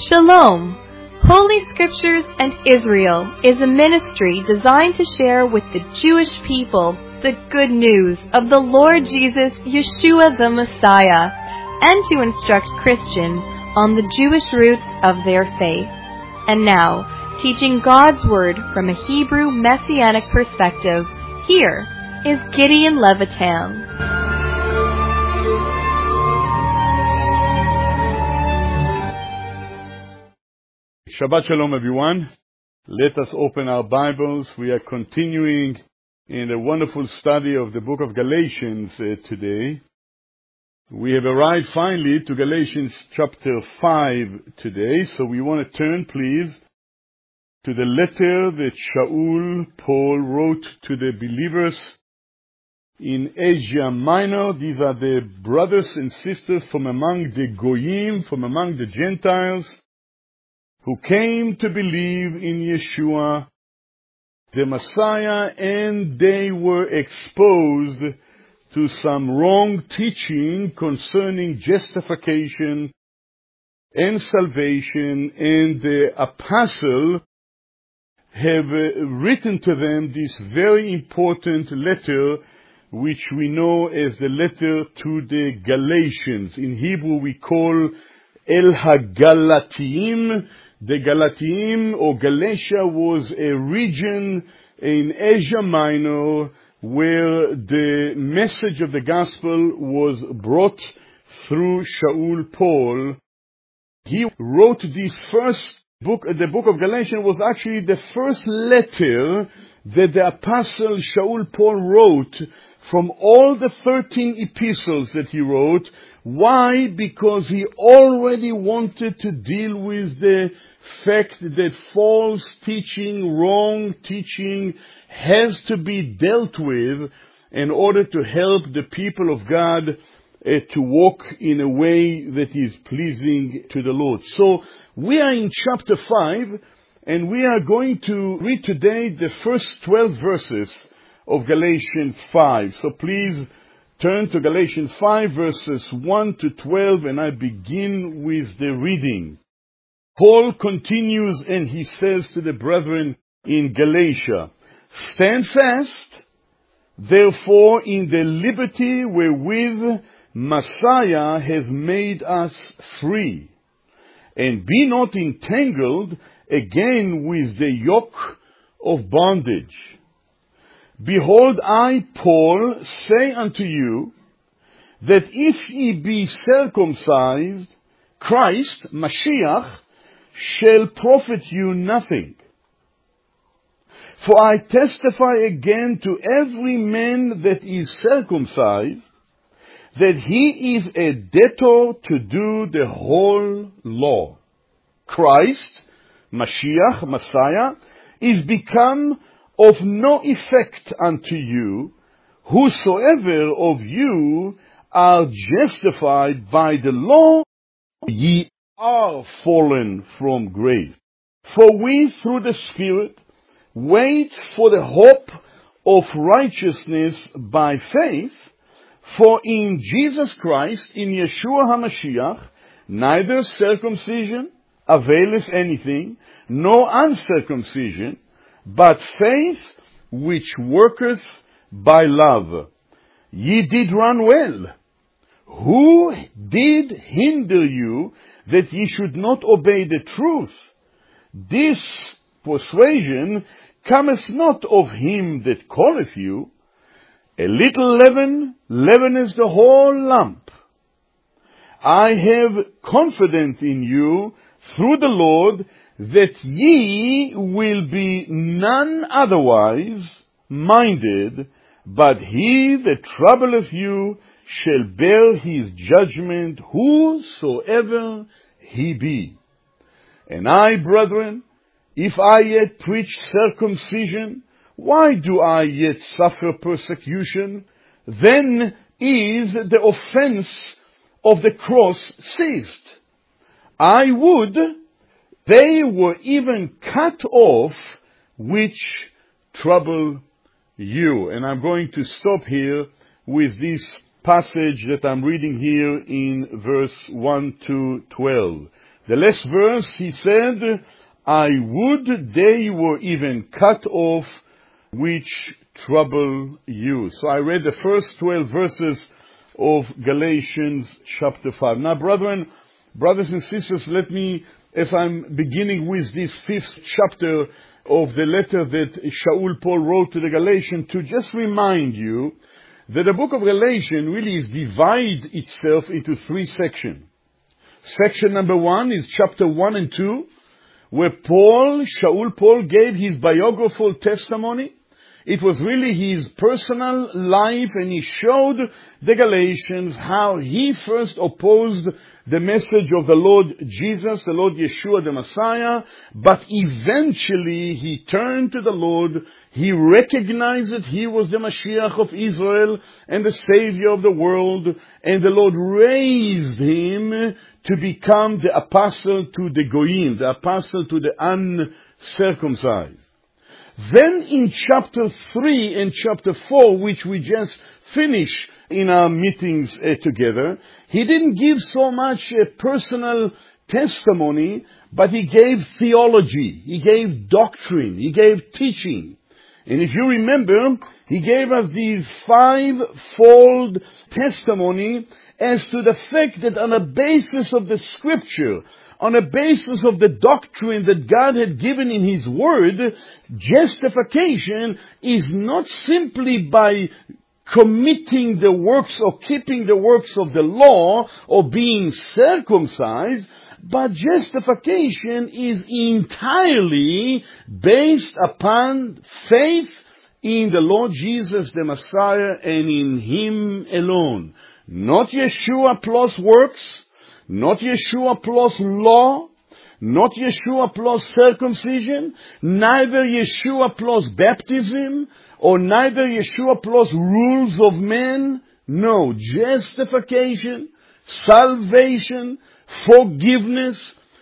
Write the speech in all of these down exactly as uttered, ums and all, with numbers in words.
Shalom! Holy Scriptures and Israel is a ministry designed to share with the Jewish people the good news of the Lord Jesus, Yeshua the Messiah, and to instruct Christians on the Jewish roots of their faith. And now, teaching God's Word from a Hebrew Messianic perspective, here is Gideon Levitan. Shabbat Shalom, everyone. Let us open our Bibles. We are continuing in a wonderful study of the book of Galatians uh, today. We have arrived finally to Galatians chapter five today, so we want to turn, please, to the letter that Shaul Paul wrote to the believers in Asia Minor. These are the brothers and sisters from among the Goyim, from among the Gentiles, who came to believe in Yeshua, the Messiah, and they were exposed to some wrong teaching concerning justification and salvation, and the apostle have written to them this very important letter, which we know as the letter to the Galatians. In Hebrew we call El HaGalatiyim. The Galatiim, or Galatia, was a region in Asia Minor where the message of the gospel was brought through Shaul Paul. He wrote this first book. The book of Galatians was actually the first letter that the apostle Shaul Paul wrote from all the thirteen epistles that he wrote. Why? Because he already wanted to deal with the fact that false teaching, wrong teaching, has to be dealt with in order to help the people of God uh, to walk in a way that is pleasing to the Lord. So we are in chapter five, and we are going to read today the first twelve verses of Galatians five. So please turn to Galatians five, verses one to twelve, and I begin with the reading. Paul continues, and he says to the brethren in Galatia, "Stand fast, therefore, in the liberty wherewith Messiah has made us free, and be not entangled again with the yoke of bondage. Behold, I, Paul, say unto you, that if ye be circumcised, Christ, Mashiach, shall profit you nothing. For I testify again to every man that is circumcised, that he is a debtor to do the whole law. Christ, Mashiach, Messiah, is become of no effect unto you, whosoever of you are justified by the law, ye are fallen from grace. For we through the Spirit wait for the hope of righteousness by faith, for in Jesus Christ, in Yeshua HaMashiach, neither circumcision availeth anything, nor uncircumcision, but faith which worketh by love. Ye did run well. Who did hinder you that ye should not obey the truth? This persuasion cometh not of him that calleth you. A little leaven leaveneth the whole lump. I have confidence in you through the Lord that ye will be none otherwise minded, but he that troubleth you shall bear his judgment, whosoever he be. And I, brethren, if I yet preach circumcision, why do I yet suffer persecution? Then is the offense of the cross ceased. I would they were even cut off which trouble you. And I'm going to stop here with this passage that I'm reading here in verse one to twelve. The last verse, he said, I would they were even cut off which trouble you. So I read the first twelve verses of Galatians chapter five. Now, brethren, brothers and sisters, let me, as I'm beginning with this fifth chapter of the letter that Shaul Paul wrote to the Galatians, to just remind you that the book of Galatians really is divided itself into three sections. Section number one is chapter one and two, where Paul, Shaul Paul, gave his biographical testimony. It was really his personal life, and he showed the Galatians how he first opposed the message of the Lord Jesus, the Lord Yeshua, the Messiah, but eventually he turned to the Lord. He recognized that he was the Mashiach of Israel and the Savior of the world, and the Lord raised him to become the apostle to the Goyim, the apostle to the uncircumcised. Then in chapter three and chapter four, which we just finished in our meetings uh, together, he didn't give so much uh, personal testimony, but he gave theology, he gave doctrine, he gave teaching. And if you remember, he gave us these five-fold testimony as to the fact that on the basis of the scripture, on the basis of the doctrine that God had given in His Word, justification is not simply by committing the works or keeping the works of the law or being circumcised, but justification is entirely based upon faith in the Lord Jesus, the Messiah, and in Him alone. Not Yeshua plus works, not Yeshua plus law, not Yeshua plus circumcision, neither Yeshua plus baptism, or neither Yeshua plus rules of men. No, justification, salvation, forgiveness,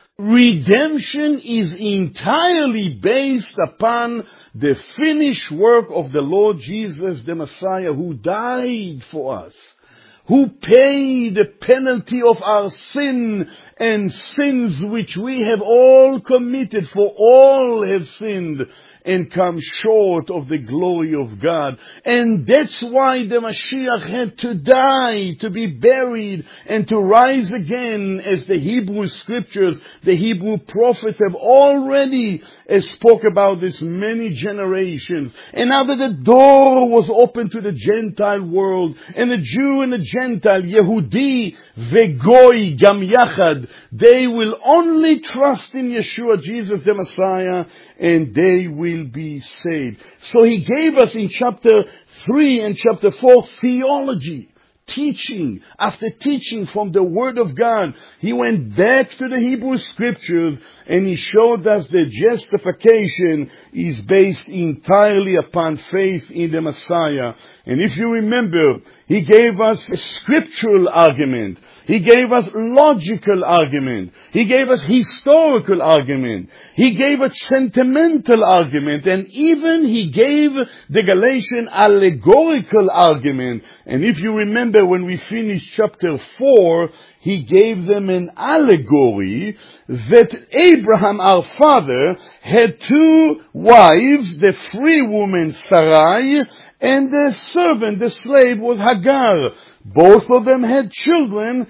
redemption is entirely based upon the finished work of the Lord Jesus, the Messiah, who died for us, who paid the penalty of our sin and sins which we have all committed, for all have sinned and come short of the glory of God. And that's why the Mashiach had to die, to be buried, and to rise again, as the Hebrew scriptures, the Hebrew prophets have already spoke about this many generations. And now that the door was open to the Gentile world, and the Jew and the Gentile, Yehudi veGoy gam yachad, they will only trust in Yeshua, Jesus the Messiah, and they will be saved. So he gave us in chapter three and chapter four theology, teaching after teaching from the Word of God. He went back to the Hebrew scriptures and he showed us that justification is based entirely upon faith in the Messiah. And if you remember, he gave us a scriptural argument. He gave us logical argument. He gave us historical argument. He gave us sentimental argument. And even he gave the Galatian allegorical argument. And if you remember when we finished chapter four, he gave them an allegory that Abraham, our father, had two wives, the free woman Sarai, and the servant, the slave, was Hagar. Both of them had children.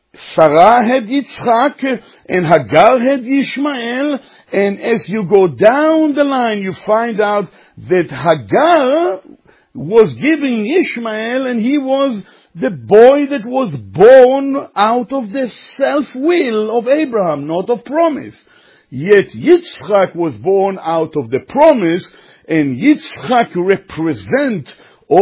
Sarah had Yitzchak, and Hagar had Ishmael. And as you go down the line, you find out that Hagar was giving Ishmael, and he was the boy that was born out of the self-will of Abraham, not of promise. Yet Yitzchak was born out of the promise, and Yitzchak represent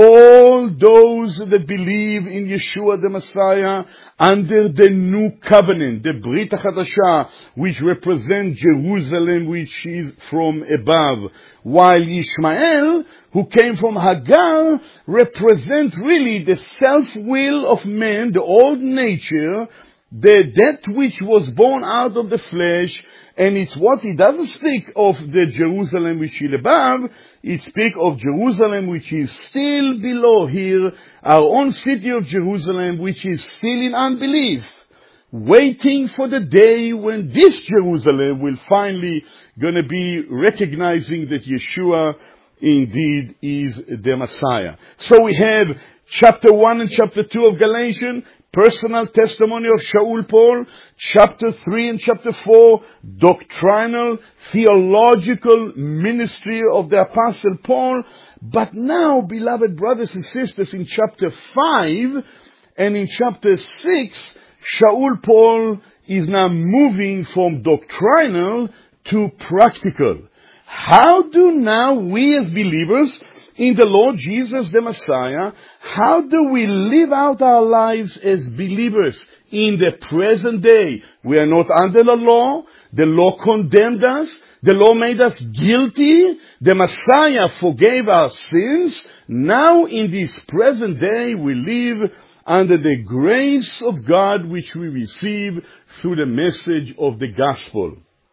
all those that believe in Yeshua the Messiah under the new covenant, the Brit HaChadashah, which represents Jerusalem, which is from above. While Ishmael, who came from Hagar, represent really the self-will of man, the old nature, the that which was born out of the flesh. And it's what he doesn't speak of the Jerusalem which is above, he speaks of Jerusalem which is still below here, our own city of Jerusalem which is still in unbelief. waiting for the day when this Jerusalem will finally going to be recognizing that Yeshua indeed is the Messiah. So we have chapter one and chapter two of Galatians, personal testimony of Shaul Paul. Chapter three and chapter four, doctrinal, theological ministry of the Apostle Paul. But now, beloved brothers and sisters, in chapter five and in chapter six, Shaul Paul is now moving from doctrinal to practical. How do now we as believers in the Lord Jesus the Messiah, how do we live out our lives as believers in the present day? We are not under the law. The law condemned us. The law made us guilty. The Messiah forgave our sins. Now in this present day we live under the grace of God which we receive through the message of the gospel.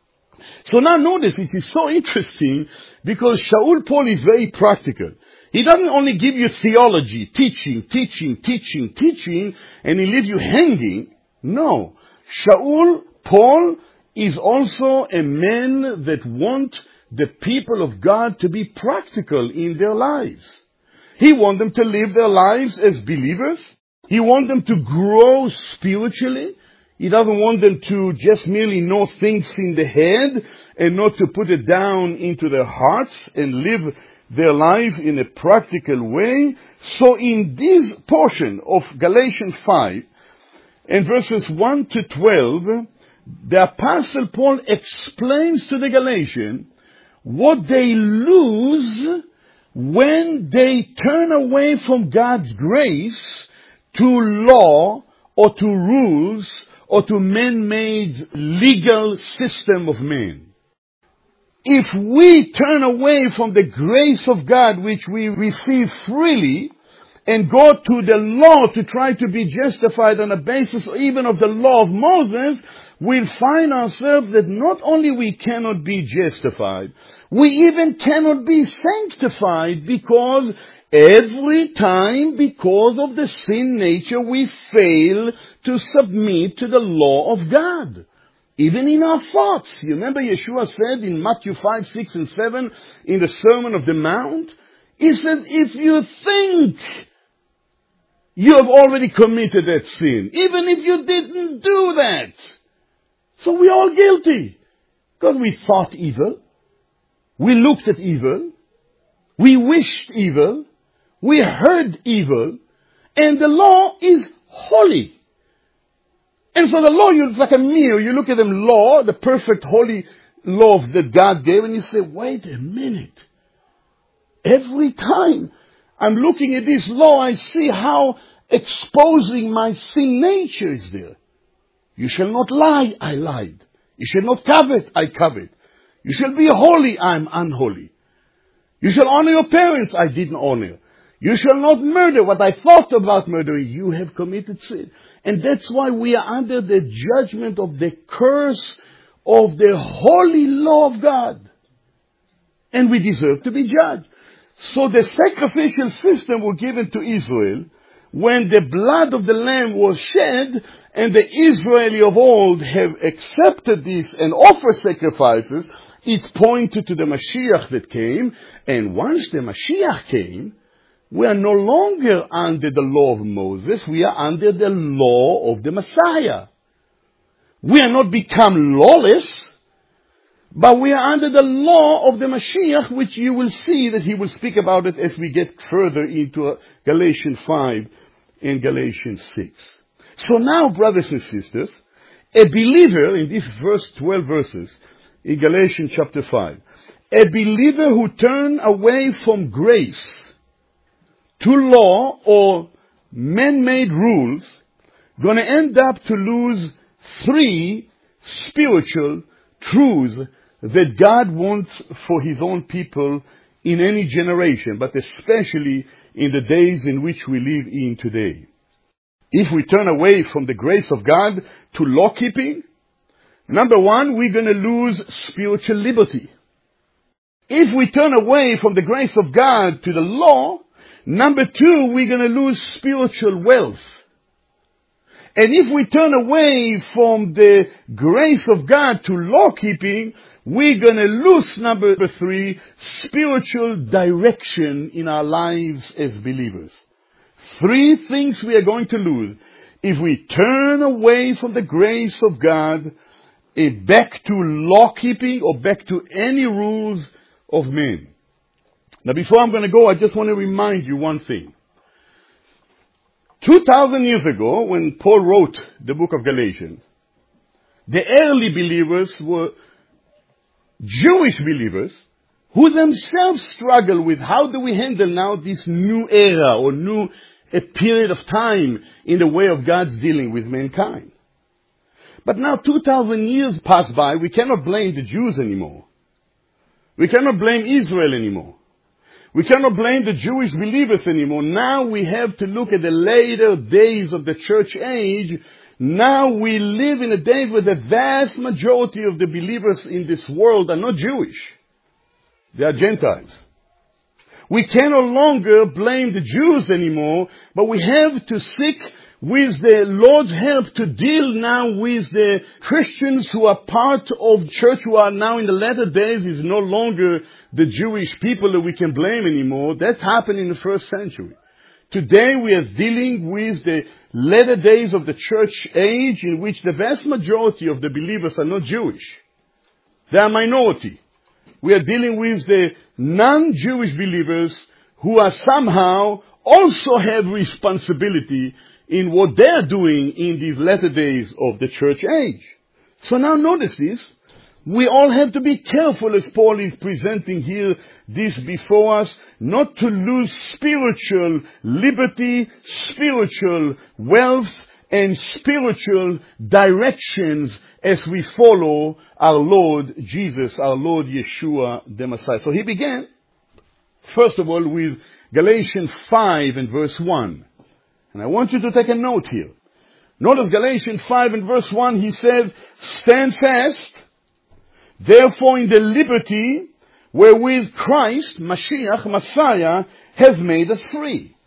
So now notice, it is so interesting because Shaul Paul is very practical. He doesn't only give you theology, teaching, teaching, teaching, teaching, and he leaves you hanging. No. Shaul Paul is also a man that wants the people of God to be practical in their lives. He wants them to live their lives as believers. He wants them to grow spiritually. He doesn't want them to just merely know things in the head and not to put it down into their hearts and live their life in a practical way. So in this portion of Galatians five and verses one to twelve, the Apostle Paul explains to the Galatians what they lose when they turn away from God's grace to law or to rules or to man-made legal system of man. If we turn away from the grace of God which we receive freely and go to the law to try to be justified on the basis even of the law of Moses, we'll find ourselves that not only we cannot be justified, we even cannot be sanctified, because every time, because of the sin nature, we fail to submit to the law of God. Even in our thoughts. You remember Yeshua said in Matthew five, six, and seven in the Sermon of the Mount? He said, if you think you have already committed that sin, even if you didn't do that. So we're all guilty. Because we thought evil. We looked at evil. We wished evil. We heard evil. And the law is holy. And so the law, it's like a meal. You look at the law, the perfect holy law that God gave, and you say, wait a minute. Every time I'm looking at this law, I see how exposing my sin nature is there. You shall not lie, I lied. You shall not covet, I covet. You shall be holy, I am unholy. You shall honor your parents, I didn't honor. You shall not murder. What I thought about murdering, you have committed sin. And that's why we are under the judgment of the curse of the holy law of God. And we deserve to be judged. So the sacrificial system was given to Israel when the blood of the lamb was shed, and the Israeli of old have accepted this and offer sacrifices. It pointed to the Mashiach that came. And once the Mashiach came, we are no longer under the law of Moses. We are under the law of the Messiah. We are not become lawless, but we are under the law of the Mashiach, which you will see that he will speak about it as we get further into Galatians five and Galatians six. So now, brothers and sisters, a believer, in these first twelve verses, in Galatians chapter five, a believer who turns away from grace to law or man-made rules, going to end up to lose three spiritual truths that God wants for his own people in any generation, but especially in the days in which we live in today. If we turn away from the grace of God to law-keeping, number one, we're going to lose spiritual liberty. If we turn away from the grace of God to the law, number two, we're going to lose spiritual wealth. And if we turn away from the grace of God to law-keeping, we're going to lose, number three, spiritual direction in our lives as believers. Three things we are going to lose if we turn away from the grace of God eh, back to law-keeping or back to any rules of men. Now, before I'm going to go, I just want to remind you one thing. Two thousand years ago, when Paul wrote the book of Galatians, the early believers were Jewish believers who themselves struggle with how do we handle now this new era or new a period of time in the way of God's dealing with mankind. But now two thousand years pass by, we cannot blame the Jews anymore. We cannot blame Israel anymore. We cannot blame the Jewish believers anymore. Now we have to look at the later days of the church age. Now we live in a day where the vast majority of the believers in this world are not Jewish. They are Gentiles. We can no longer blame the Jews anymore, but we have to seek with the Lord's help to deal now with the Christians who are part of church, who are now in the latter days is no longer the Jewish people that we can blame anymore. That happened in the first century. Today we are dealing with the latter days of the church age in which the vast majority of the believers are not Jewish. They are minority. We are dealing with the non-Jewish believers who are somehow also have responsibility in what they are doing in these latter days of the church age. So now notice this. We all have to be careful, as Paul is presenting here this before us, not to lose spiritual liberty, spiritual wealth, and spiritual directions as we follow our Lord Jesus, our Lord Yeshua the Messiah. So he began, first of all, with Galatians five and verse one. And I want you to take a note here. Notice Galatians five and verse one, he said, stand fast, therefore in the liberty wherewith Christ, Mashiach, Messiah, has made us free.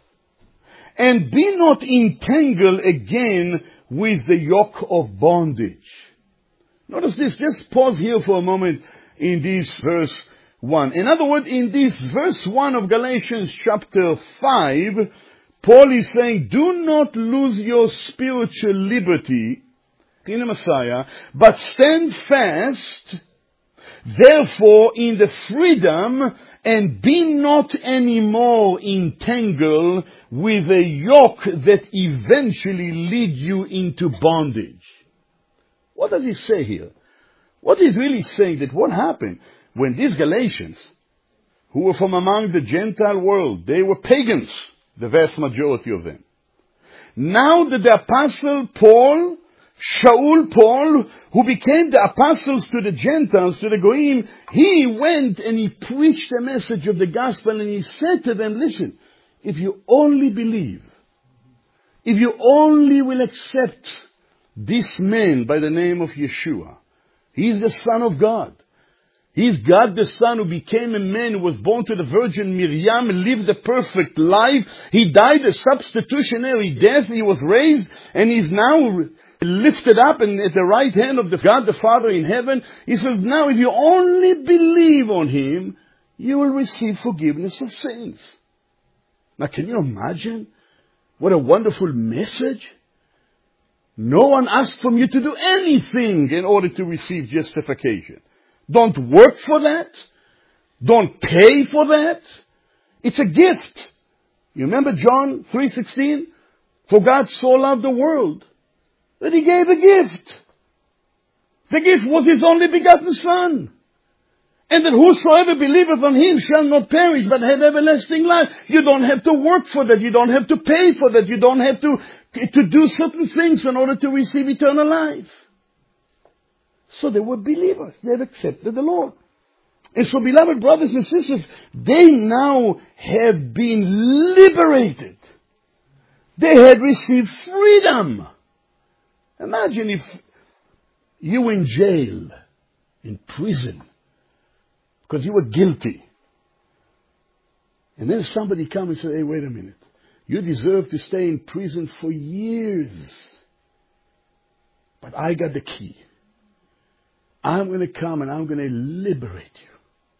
And be not entangled again with the yoke of bondage. Notice this, just pause here for a moment in this verse one. In other words, in this verse one of Galatians chapter five, Paul is saying, do not lose your spiritual liberty in the Messiah, but stand fast, therefore, in the freedom, and be not anymore entangled with a yoke that eventually lead you into bondage. What does he say here? What he's really saying that what happened when these Galatians, who were from among the Gentile world, they were pagans, the vast majority of them. Now that the apostle Paul, Shaul Paul, who became the apostles to the Gentiles, to the Goyim, he went and he preached the message of the gospel and he said to them, listen, if you only believe, if you only will accept this man by the name of Yeshua, he's the Son of God. He's God the Son who became a man, who was born to the Virgin Miriam, lived a perfect life. He died a substitutionary death. He was raised and he's now lifted up and at the right hand of the God the Father in heaven. He says, now if you only believe on him, you will receive forgiveness of sins. Now can you imagine what a wonderful message? No one asked from you to do anything in order to receive justification. Don't work for that. Don't pay for that. It's a gift. You remember John three sixteen? For God so loved the world that he gave a gift. The gift was his only begotten Son. And that whosoever believeth on him shall not perish but have everlasting life. You don't have to work for that. You don't have to pay for that. You don't have to, to do certain things in order to receive eternal life. So they were believers. They have accepted the Lord. And so, beloved brothers and sisters, they now have been liberated. They had received freedom. Imagine if you were in jail, in prison, because you were guilty. And then somebody comes and says, hey, wait a minute. You deserve to stay in prison for years. But I got the key. I'm going to come and I'm going to liberate you.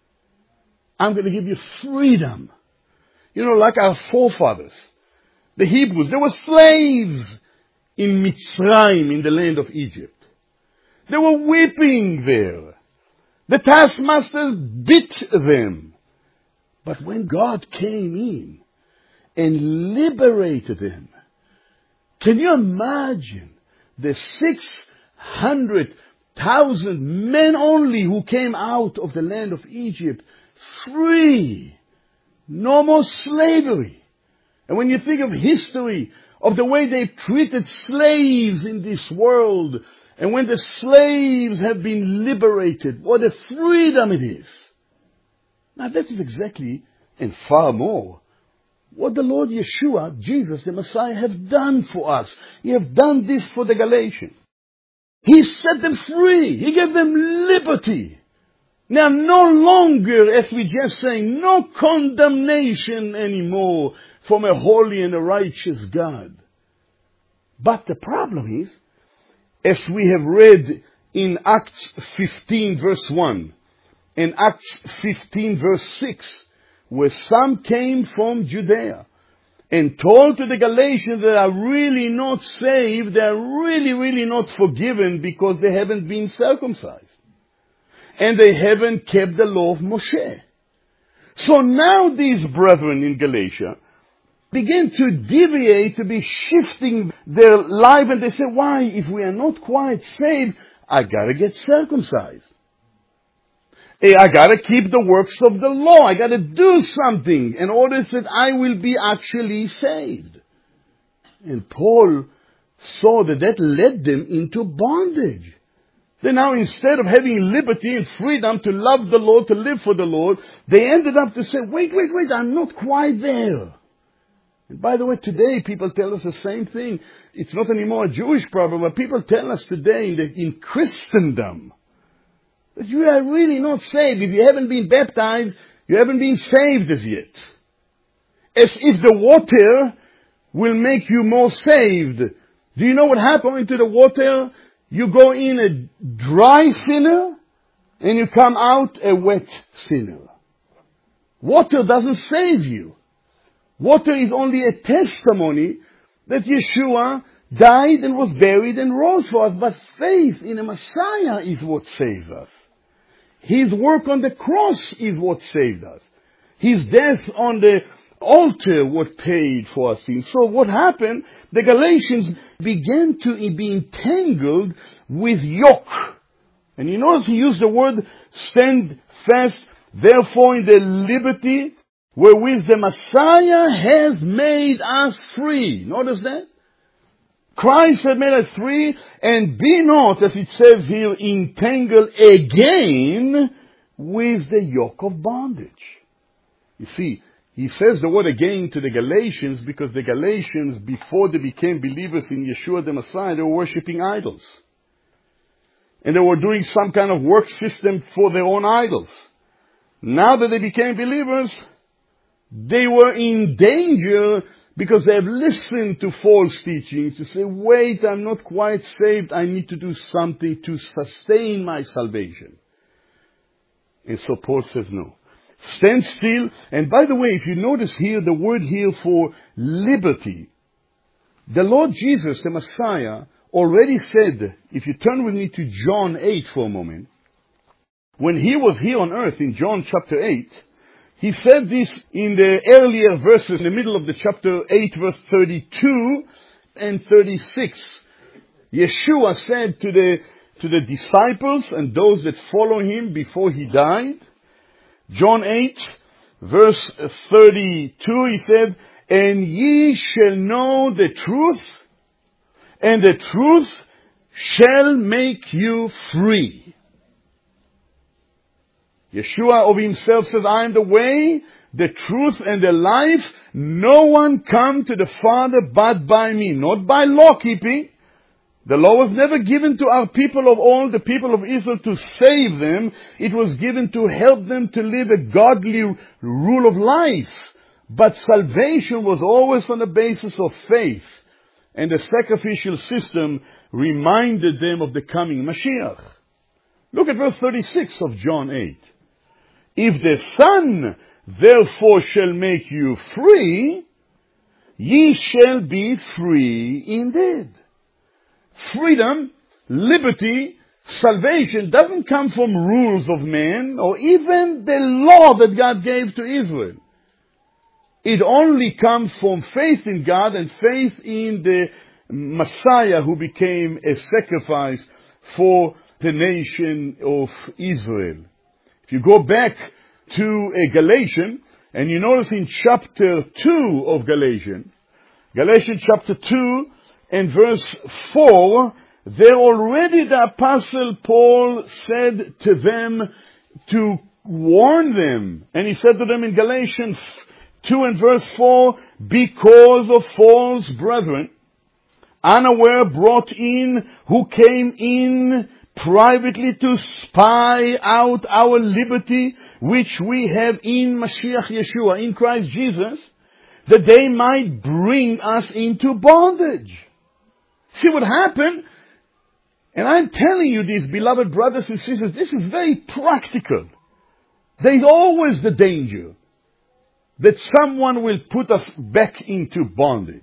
I'm going to give you freedom. You know, like our forefathers, the Hebrews, they were slaves in Mitzrayim, in the land of Egypt. They were weeping there. The taskmasters beat them. But when God came in and liberated them, can you imagine the six hundred thousand men only who came out of the land of Egypt free? No more slavery. And when you think of history, of the way they've treated slaves in this world, and when the slaves have been liberated, what a freedom it is. Now that is exactly, and far more, what the Lord Yeshua, Jesus the Messiah, have done for us. He have done this for the Galatians. He set them free. He gave them liberty. Now no longer, as we just saying, no condemnation anymore from a holy and a righteous God. But the problem is, as we have read in Acts fifteen verse one, and Acts fifteen verse six, where some came from Judea and told to the Galatians that are really not saved, they are really, really not forgiven because they haven't been circumcised. And they haven't kept the law of Moshe. So now these brethren in Galatia begin to deviate, to be shifting their life, and they say, why, if we are not quite saved, I gotta get circumcised. I gotta keep the works of the law. I gotta do something in order that I will be actually saved. And Paul saw that that led them into bondage. They now, instead of having liberty and freedom to love the Lord, to live for the Lord, they ended up to say, wait, wait, wait, I'm not quite there. And by the way, today people tell us the same thing. It's not anymore a Jewish problem, but people tell us today in, the, in Christendom that you are really not saved. If you haven't been baptized, you haven't been saved as yet. As if the water will make you more saved. Do you know what happened to the water? You go in a dry sinner, and you come out a wet sinner. Water doesn't save you. Water is only a testimony that Yeshua died and was buried and rose for us. But faith in a Messiah is what saves us. His work on the cross is what saved us. His death on the altar what paid for our sins. So what happened? The Galatians began to be entangled with yoke. And you notice he used the word stand fast, therefore in the liberty wherewith the Messiah has made us free. Notice that? Christ has made us free, and be not, as it says here, entangled again with the yoke of bondage. You see, he says the word again to the Galatians because the Galatians, before they became believers in Yeshua the Messiah, they were worshipping idols. And they were doing some kind of work system for their own idols. Now that they became believers, they were in danger because they have listened to false teachings to say, wait, I'm not quite saved. I need to do something to sustain my salvation. And so Paul says no. Stand still. And by the way, if you notice here, the word here for liberty, the Lord Jesus, the Messiah, already said, if you turn with me to John eight for a moment, when he was here on earth in John chapter eight, he said this in the earlier verses, in the middle of the chapter eight, verse thirty-two and thirty-six. Yeshua said to the, to the disciples and those that follow him before he died, John eight, verse thirty-two, he said, and ye shall know the truth, and the truth shall make you free. Yeshua of himself says, I am the way, the truth, and the life. No one come to the Father but by me. Not by law keeping. The law was never given to our people of old, the people of Israel, to save them. It was given to help them to live a godly rule of life. But salvation was always on the basis of faith. and the sacrificial system reminded them of the coming Mashiach. Look at verse thirty-six of John eight. If the Son therefore shall make you free, ye shall be free indeed. Freedom, liberty, salvation doesn't come from rules of man or even the law that God gave to Israel. It only comes from faith in God and faith in the Messiah who became a sacrifice for the nation of Israel. If you go back to a Galatians, and you notice in chapter two of Galatians, Galatians chapter two and verse four, there already the Apostle Paul said to them to warn them. And he said to them in Galatians two and verse four, because of false brethren, unaware brought in, who came in privately to spy out our liberty, which we have in Mashiach Yeshua, in Christ Jesus, that they might bring us into bondage. See what happened? And I'm telling you these, beloved brothers and sisters, this is very practical. There's always the danger that someone will put us back into bondage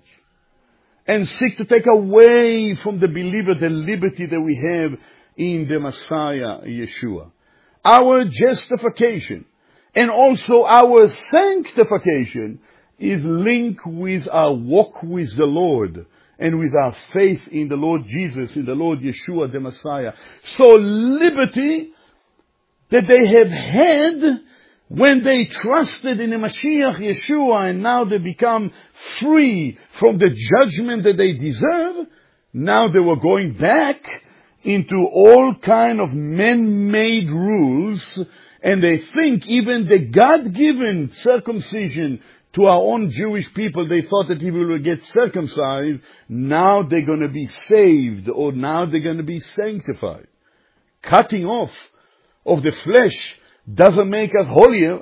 and seek to take away from the believer the liberty that we have in the Messiah, Yeshua. Our justification and also our sanctification is linked with our walk with the Lord and with our faith in the Lord Jesus, in the Lord Yeshua, the Messiah. So liberty that they have had when they trusted in the Mashiach Yeshua and now they become free from the judgment that they deserve, now they were going back into all kind of man-made rules, and they think even the God-given circumcision to our own Jewish people, they thought that if we will get circumcised, now they're going to be saved, or now they're going to be sanctified. Cutting off of the flesh doesn't make us holier.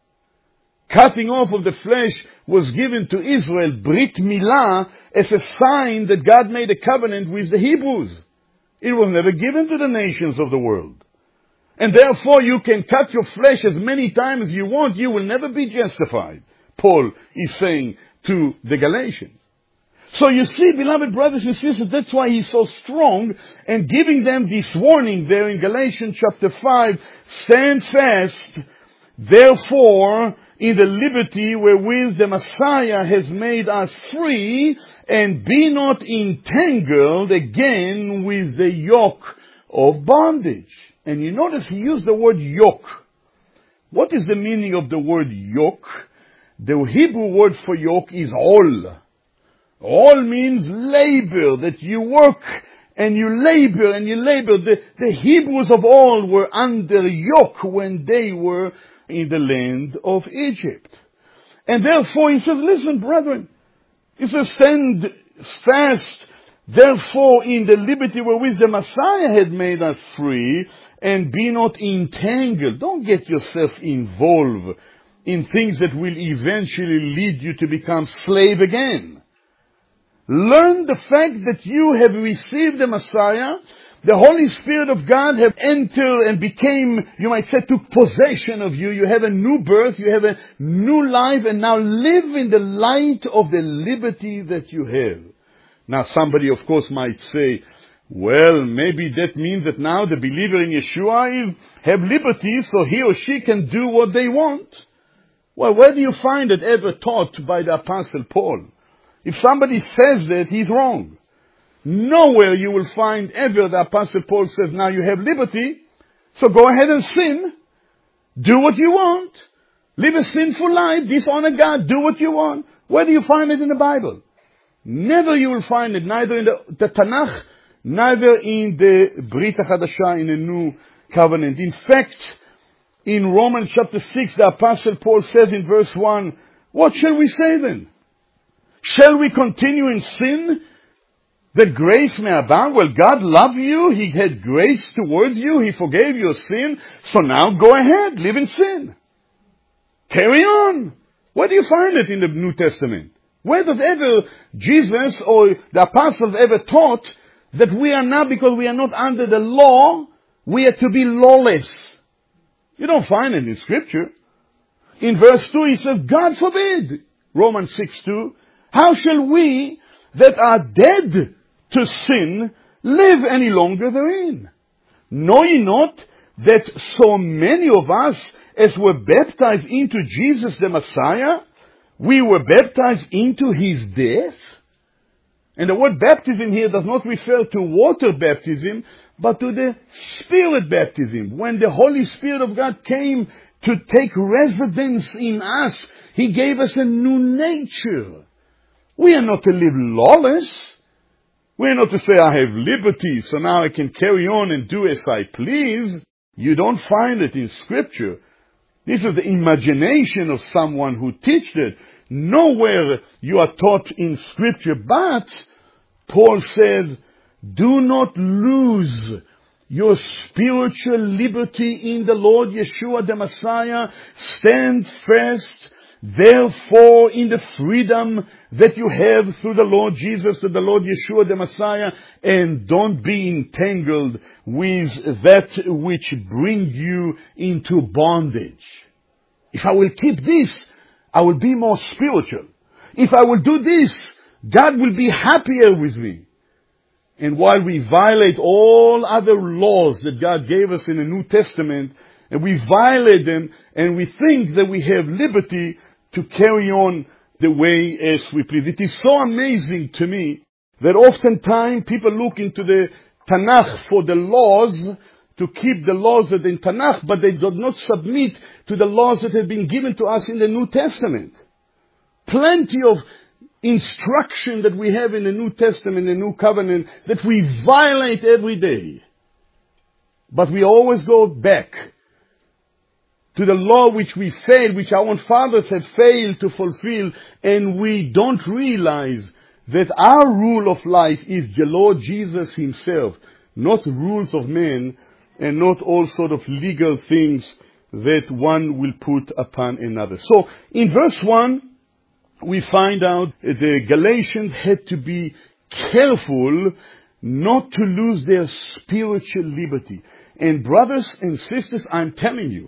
Cutting off of the flesh was given to Israel, Brit Milah, as a sign that God made a covenant with the Hebrews. It was never given to the nations of the world. And therefore you can cut your flesh as many times as you want, you will never be justified, Paul is saying to the Galatians. So you see, beloved brothers and sisters, that's why he's so strong and giving them this warning there in Galatians chapter five, stand fast, therefore, in the liberty wherewith the Messiah has made us free, and be not entangled again with the yoke of bondage. And you notice he used the word yoke. What is the meaning of the word yoke? The Hebrew word for yoke is ol. Ol means labor, that you work and you labor and you labor. The, the Hebrews of old were under yoke when they were in the land of Egypt. And therefore he says, listen, brethren, he says, stand fast, therefore, in the liberty wherewith the Messiah had made us free, and be not entangled. Don't get yourself involved in things that will eventually lead you to become slave again. Learn the fact that you have received the Messiah. The Holy Spirit of God have entered and became, you might say, took possession of you. You have a new birth, you have a new life, and now live in the light of the liberty that you have. Now somebody, of course, might say, well, maybe that means that now the believer in Yeshua is, have liberty, so he or she can do what they want. Well, where do you find it ever taught by the Apostle Paul? If somebody says that, he's wrong. Nowhere you will find ever the Apostle Paul says, now you have liberty, so go ahead and sin. Do what you want. Live a sinful life. Dishonor God. Do what you want. Where do you find it in the Bible? Never you will find it, neither in the, the Tanakh, neither in the Brit HaChadashah, in the New Covenant. In fact, in Romans chapter six, the Apostle Paul says in verse one, what shall we say then? Shall we continue in sin that grace may abound? Well, God loved you. He had grace towards you. He forgave your sin. So now go ahead, live in sin. Carry on. Where do you find it in the New Testament? Where does ever Jesus or the apostles ever taught that we are now, because we are not under the law, we are to be lawless? You don't find it in Scripture. In verse two, he says, God forbid, Romans six two, how shall we that are dead to sin live any longer therein? Know ye not that so many of us as were baptized into Jesus the Messiah, we were baptized into his death? And the word baptism here does not refer to water baptism, but to the Spirit baptism. When the Holy Spirit of God came to take residence in us, he gave us a new nature. We are not to live lawless. We are not to say, I have liberty, so now I can carry on and do as I please. You don't find it in Scripture. This is the imagination of someone who teaches it. Nowhere you are taught in Scripture, but Paul says, do not lose your spiritual liberty in the Lord Yeshua the Messiah. Stand fast, therefore, in the freedom that you have through the Lord Jesus, to the Lord Yeshua the Messiah, and don't be entangled with that which brings you into bondage. If I will keep this, I will be more spiritual. If I will do this, God will be happier with me. And while we violate all other laws that God gave us in the New Testament, and we violate them, and we think that we have liberty to carry on the way as we please. It is so amazing to me that oftentimes people look into the Tanakh for the laws, to keep the laws that are in Tanakh, but they do not submit to the laws that have been given to us in the New Testament. Plenty of instruction that we have in the New Testament, the New Covenant, that we violate every day. But we always go back to the law which we failed, which our own fathers have failed to fulfill, and we don't realize that our rule of life is the Lord Jesus himself, not rules of men, and not all sort of legal things that one will put upon another. So, in verse one, we find out that the Galatians had to be careful not to lose their spiritual liberty. And brothers and sisters, I'm telling you,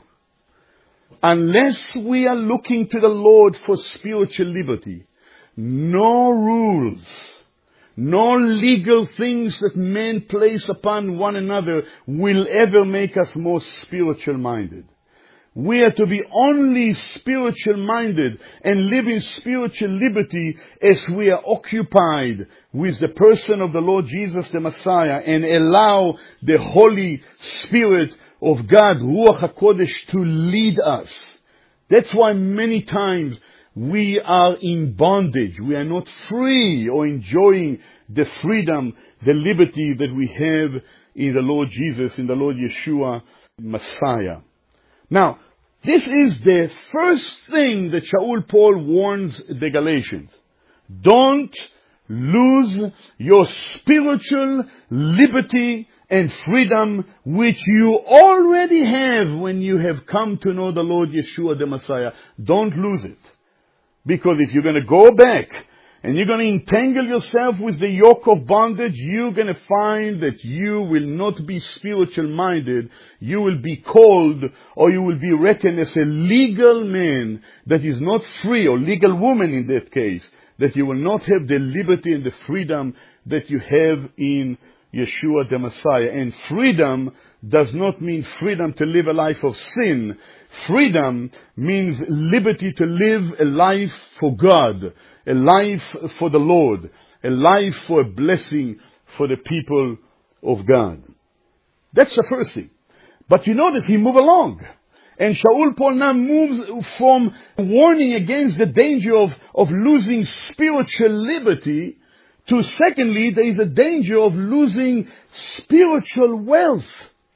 unless we are looking to the Lord for spiritual liberty, no rules, no legal things that men place upon one another will ever make us more spiritual minded. We are to be only spiritual minded and live in spiritual liberty as we are occupied with the person of the Lord Jesus the Messiah, and allow the Holy Spirit of God, Ruach HaKodesh, to lead us. That's why many times we are in bondage. We are not free or enjoying the freedom, the liberty that we have in the Lord Jesus, in the Lord Yeshua Messiah. Now, this is the first thing that Shaul Paul warns the Galatians. Don't lose your spiritual liberty and freedom which you already have when you have come to know the Lord Yeshua the Messiah. Don't lose it. Because if you're going to go back and you're going to entangle yourself with the yoke of bondage, you're going to find that you will not be spiritual minded. You will be called, or you will be reckoned as a legal man that is not free, or legal woman in that case, that you will not have the liberty and the freedom that you have in Yeshua the Messiah. And freedom does not mean freedom to live a life of sin. Freedom means liberty to live a life for God, a life for the Lord, a life for a blessing for the people of God. That's the first thing. But you notice he moves along. And Shaul Paul now moves from warning against the danger of, of losing spiritual liberty to, secondly, there is a danger of losing spiritual wealth.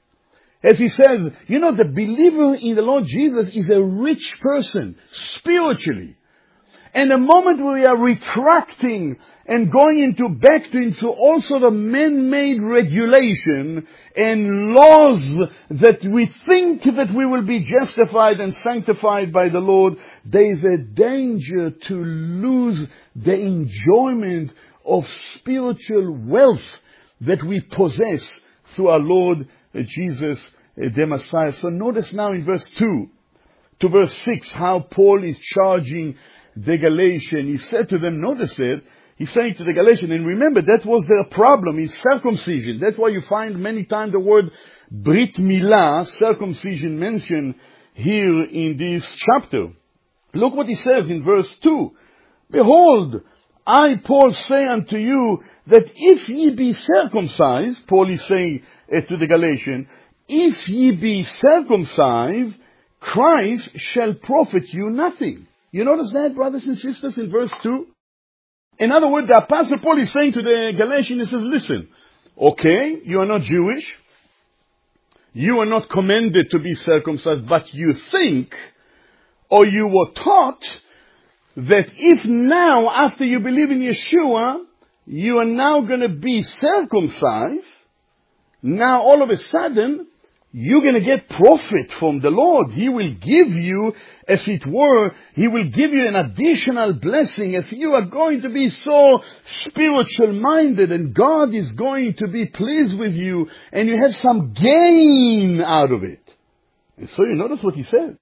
As he says, you know, the believer in the Lord Jesus is a rich person, spiritually. And the moment we are retracting and going into back to into all sort of man-made regulation and laws that we think that we will be justified and sanctified by the Lord, there is a danger to lose the enjoyment of spiritual wealth that we possess through our Lord Jesus, the Messiah. So notice now in verse two to verse six how Paul is charging the Galatians. He said to them, notice it, he's saying to the Galatians, and remember that was their problem, is circumcision. That's why you find many times the word Brit Milah, circumcision, mentioned here in this chapter. Look what he says in verse two. Behold, I, Paul, say unto you, that if ye be circumcised, Paul is saying uh, to the Galatians, if ye be circumcised, Christ shall profit you nothing. You notice that, brothers and sisters, in verse two? In other words, the Apostle Paul is saying to the Galatians, he says, listen, okay, you are not Jewish, you are not commanded to be circumcised, but you think, or you were taught, that if now, after you believe in Yeshua, you are now going to be circumcised, now all of a sudden, you're going to get profit from the Lord. He will give you, as it were, He will give you an additional blessing as you are going to be so spiritual minded and God is going to be pleased with you and you have some gain out of it. And so you notice what he said.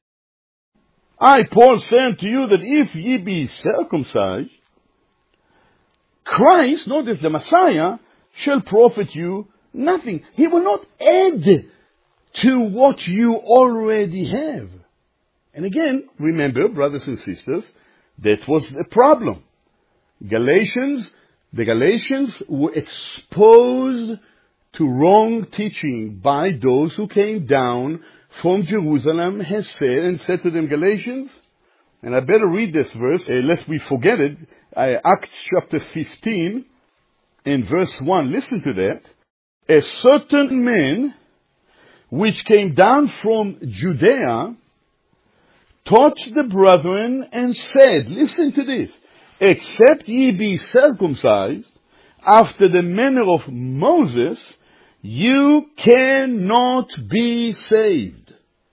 I, Paul, say unto you that if ye be circumcised, Christ, notice the Messiah, shall profit you nothing. He will not add to what you already have. And again, remember, brothers and sisters, that was the problem. Galatians, the Galatians were exposed to wrong teaching by those who came down from Jerusalem, has said, and said to them, Galatians, and I better read this verse, uh, lest we forget it, uh, Acts chapter fifteen, and verse one, listen to that. A certain man, which came down from Judea, taught the brethren and said, listen to this, except ye be circumcised after the manner of Moses, you cannot be saved.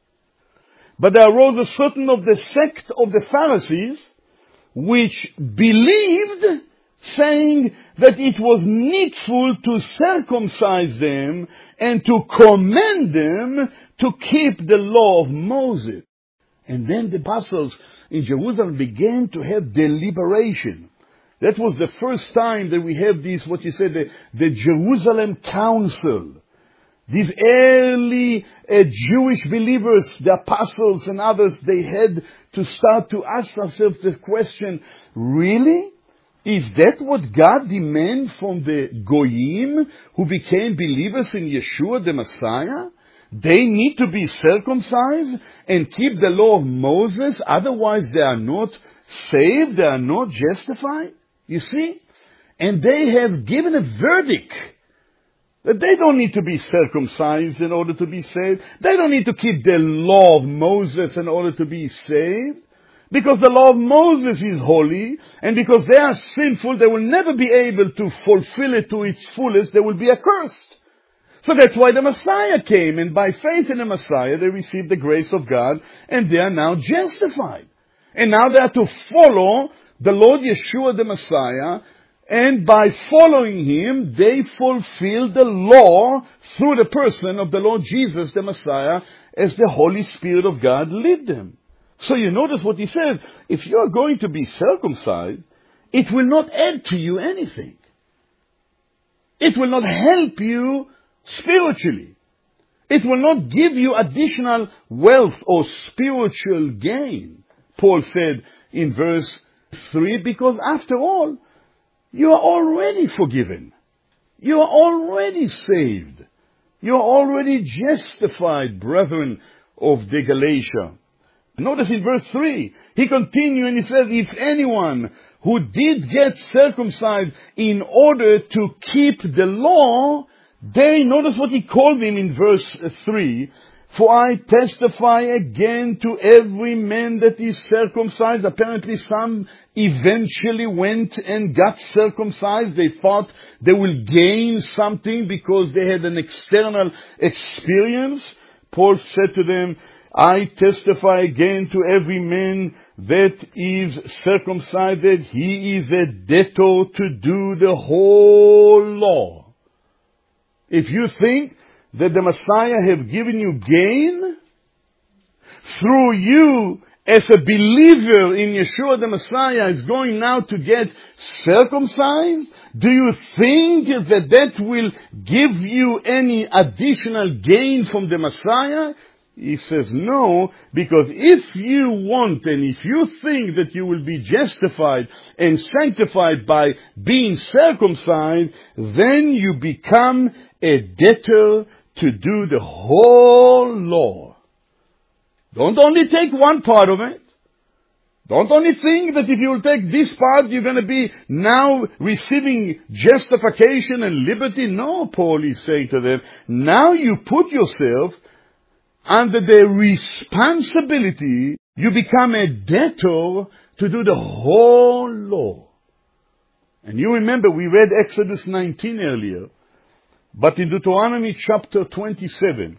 But there arose a certain of the sect of the Pharisees, which believed, saying that it was needful to circumcise them and to command them to keep the law of Moses. And then the apostles in Jerusalem began to have deliberation. That was the first time that we have this, what you said, the, the Jerusalem Council. These early uh, Jewish believers, the apostles and others, they had to start to ask themselves the question, really? Is that what God demands from the Goyim who became believers in Yeshua the Messiah? They need to be circumcised and keep the law of Moses, otherwise they are not saved, they are not justified. You see? And they have given a verdict that they don't need to be circumcised in order to be saved. They don't need to keep the law of Moses in order to be saved. Because the law of Moses is holy, and because they are sinful, they will never be able to fulfill it to its fullest. They will be accursed. So that's why the Messiah came, and by faith in the Messiah, they received the grace of God, and they are now justified. And now they are to follow the Lord Yeshua the Messiah, and by following Him, they fulfill the law through the person of the Lord Jesus the Messiah, as the Holy Spirit of God led them. So you notice what he says, if you are going to be circumcised, it will not add to you anything. It will not help you spiritually. It will not give you additional wealth or spiritual gain. Paul said in verse three, because after all, you are already forgiven. You are already saved. You are already justified, brethren of the Galatia. Notice in verse three, he continued and he says, if anyone who did get circumcised in order to keep the law, they, notice what he called them in verse three, For I testify again to every man that is circumcised. Apparently some eventually went and got circumcised. They thought they will gain something because they had an external experience. Paul said to them, I testify again to every man that is circumcised that he is a debtor to do the whole law. If you think that the Messiah have given you gain through you as a believer in Yeshua the Messiah is going now to get circumcised, do you think that that will give you any additional gain from the Messiah? He says no, because if you want and if you think that you will be justified and sanctified by being circumcised, then you become a debtor to do the whole law. Don't only take one part of it. Don't only think that if you will take this part, you're going to be now receiving justification and liberty. No, Paul is saying to them, now you put yourself under the responsibility, you become a debtor to do the whole law. And you remember, we read Exodus nineteen earlier, but in Deuteronomy chapter twenty-seven,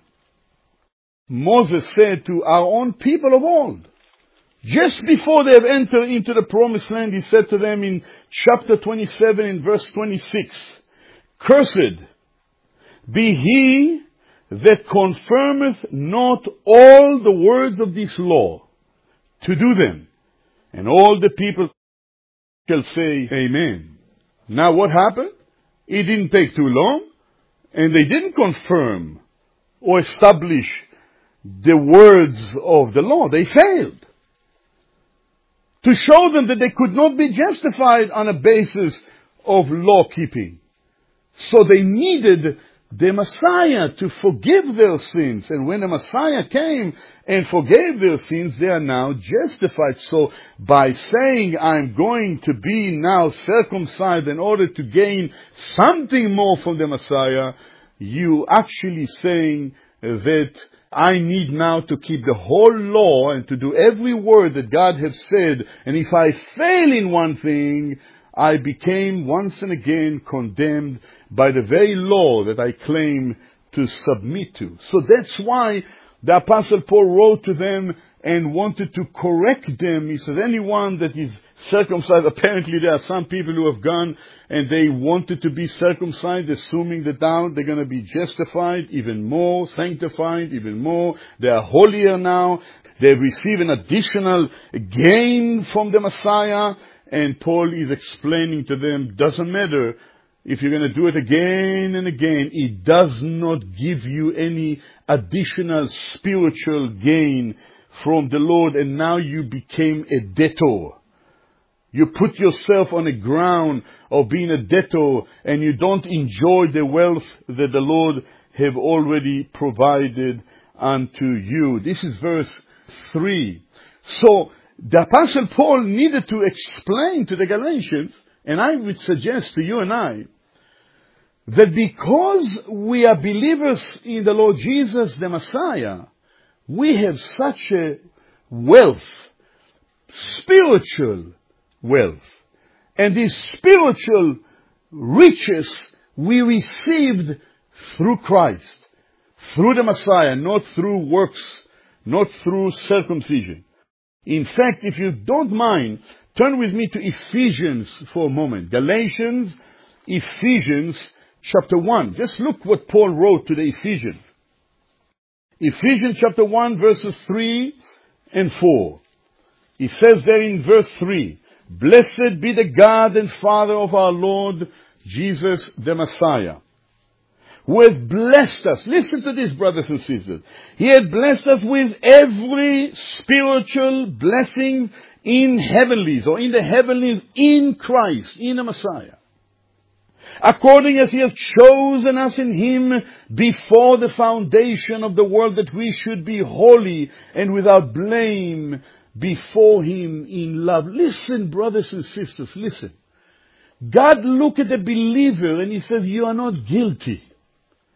Moses said to our own people of old, just before they have entered into the promised land, he said to them in chapter twenty-seven in verse twenty-six, Cursed be he that confirmeth not all the words of this law, to do them. And all the people shall say, Amen. Now what happened? It didn't take too long, and they didn't confirm or establish the words of the law. They failed. To show them that they could not be justified on a basis of law keeping. So they needed the Messiah to forgive their sins. And when the Messiah came and forgave their sins, they are now justified. So by saying, I'm going to be now circumcised in order to gain something more from the Messiah, you actually saying that I need now to keep the whole law and to do every word that God has said. And if I fail in one thing, I became once and again condemned by the very law that I claim to submit to. So that's why the Apostle Paul wrote to them and wanted to correct them. He said, anyone that is circumcised, apparently there are some people who have gone and they wanted to be circumcised, assuming that now they're going to be justified even more, sanctified even more. They are holier now. They receive an additional gain from the Messiah. And Paul is explaining to them, doesn't matter if you're going to do it again and again, it does not give you any additional spiritual gain from the Lord. And now you became a debtor. You put yourself on the ground of being a debtor and you don't enjoy the wealth that the Lord have already provided unto you. This is verse three. So, the Apostle Paul needed to explain to the Galatians, and I would suggest to you and I, that because we are believers in the Lord Jesus, the Messiah, we have such a wealth, spiritual wealth. And these spiritual riches we received through Christ, through the Messiah, not through works, not through circumcision. In fact, if you don't mind, turn with me to Ephesians for a moment. Galatians, Ephesians chapter one. Just look what Paul wrote to the Ephesians. Ephesians chapter one verses three and four. He says there in verse three, Blessed be the God and Father of our Lord Jesus the Messiah, who has blessed us. Listen to this, brothers and sisters. He had blessed us with every spiritual blessing in heavenlies, or in the heavenlies in Christ, in the Messiah. According as He has chosen us in Him before the foundation of the world, that we should be holy and without blame before Him in love. Listen, brothers and sisters, listen. God look at the believer and He says, you are not guilty.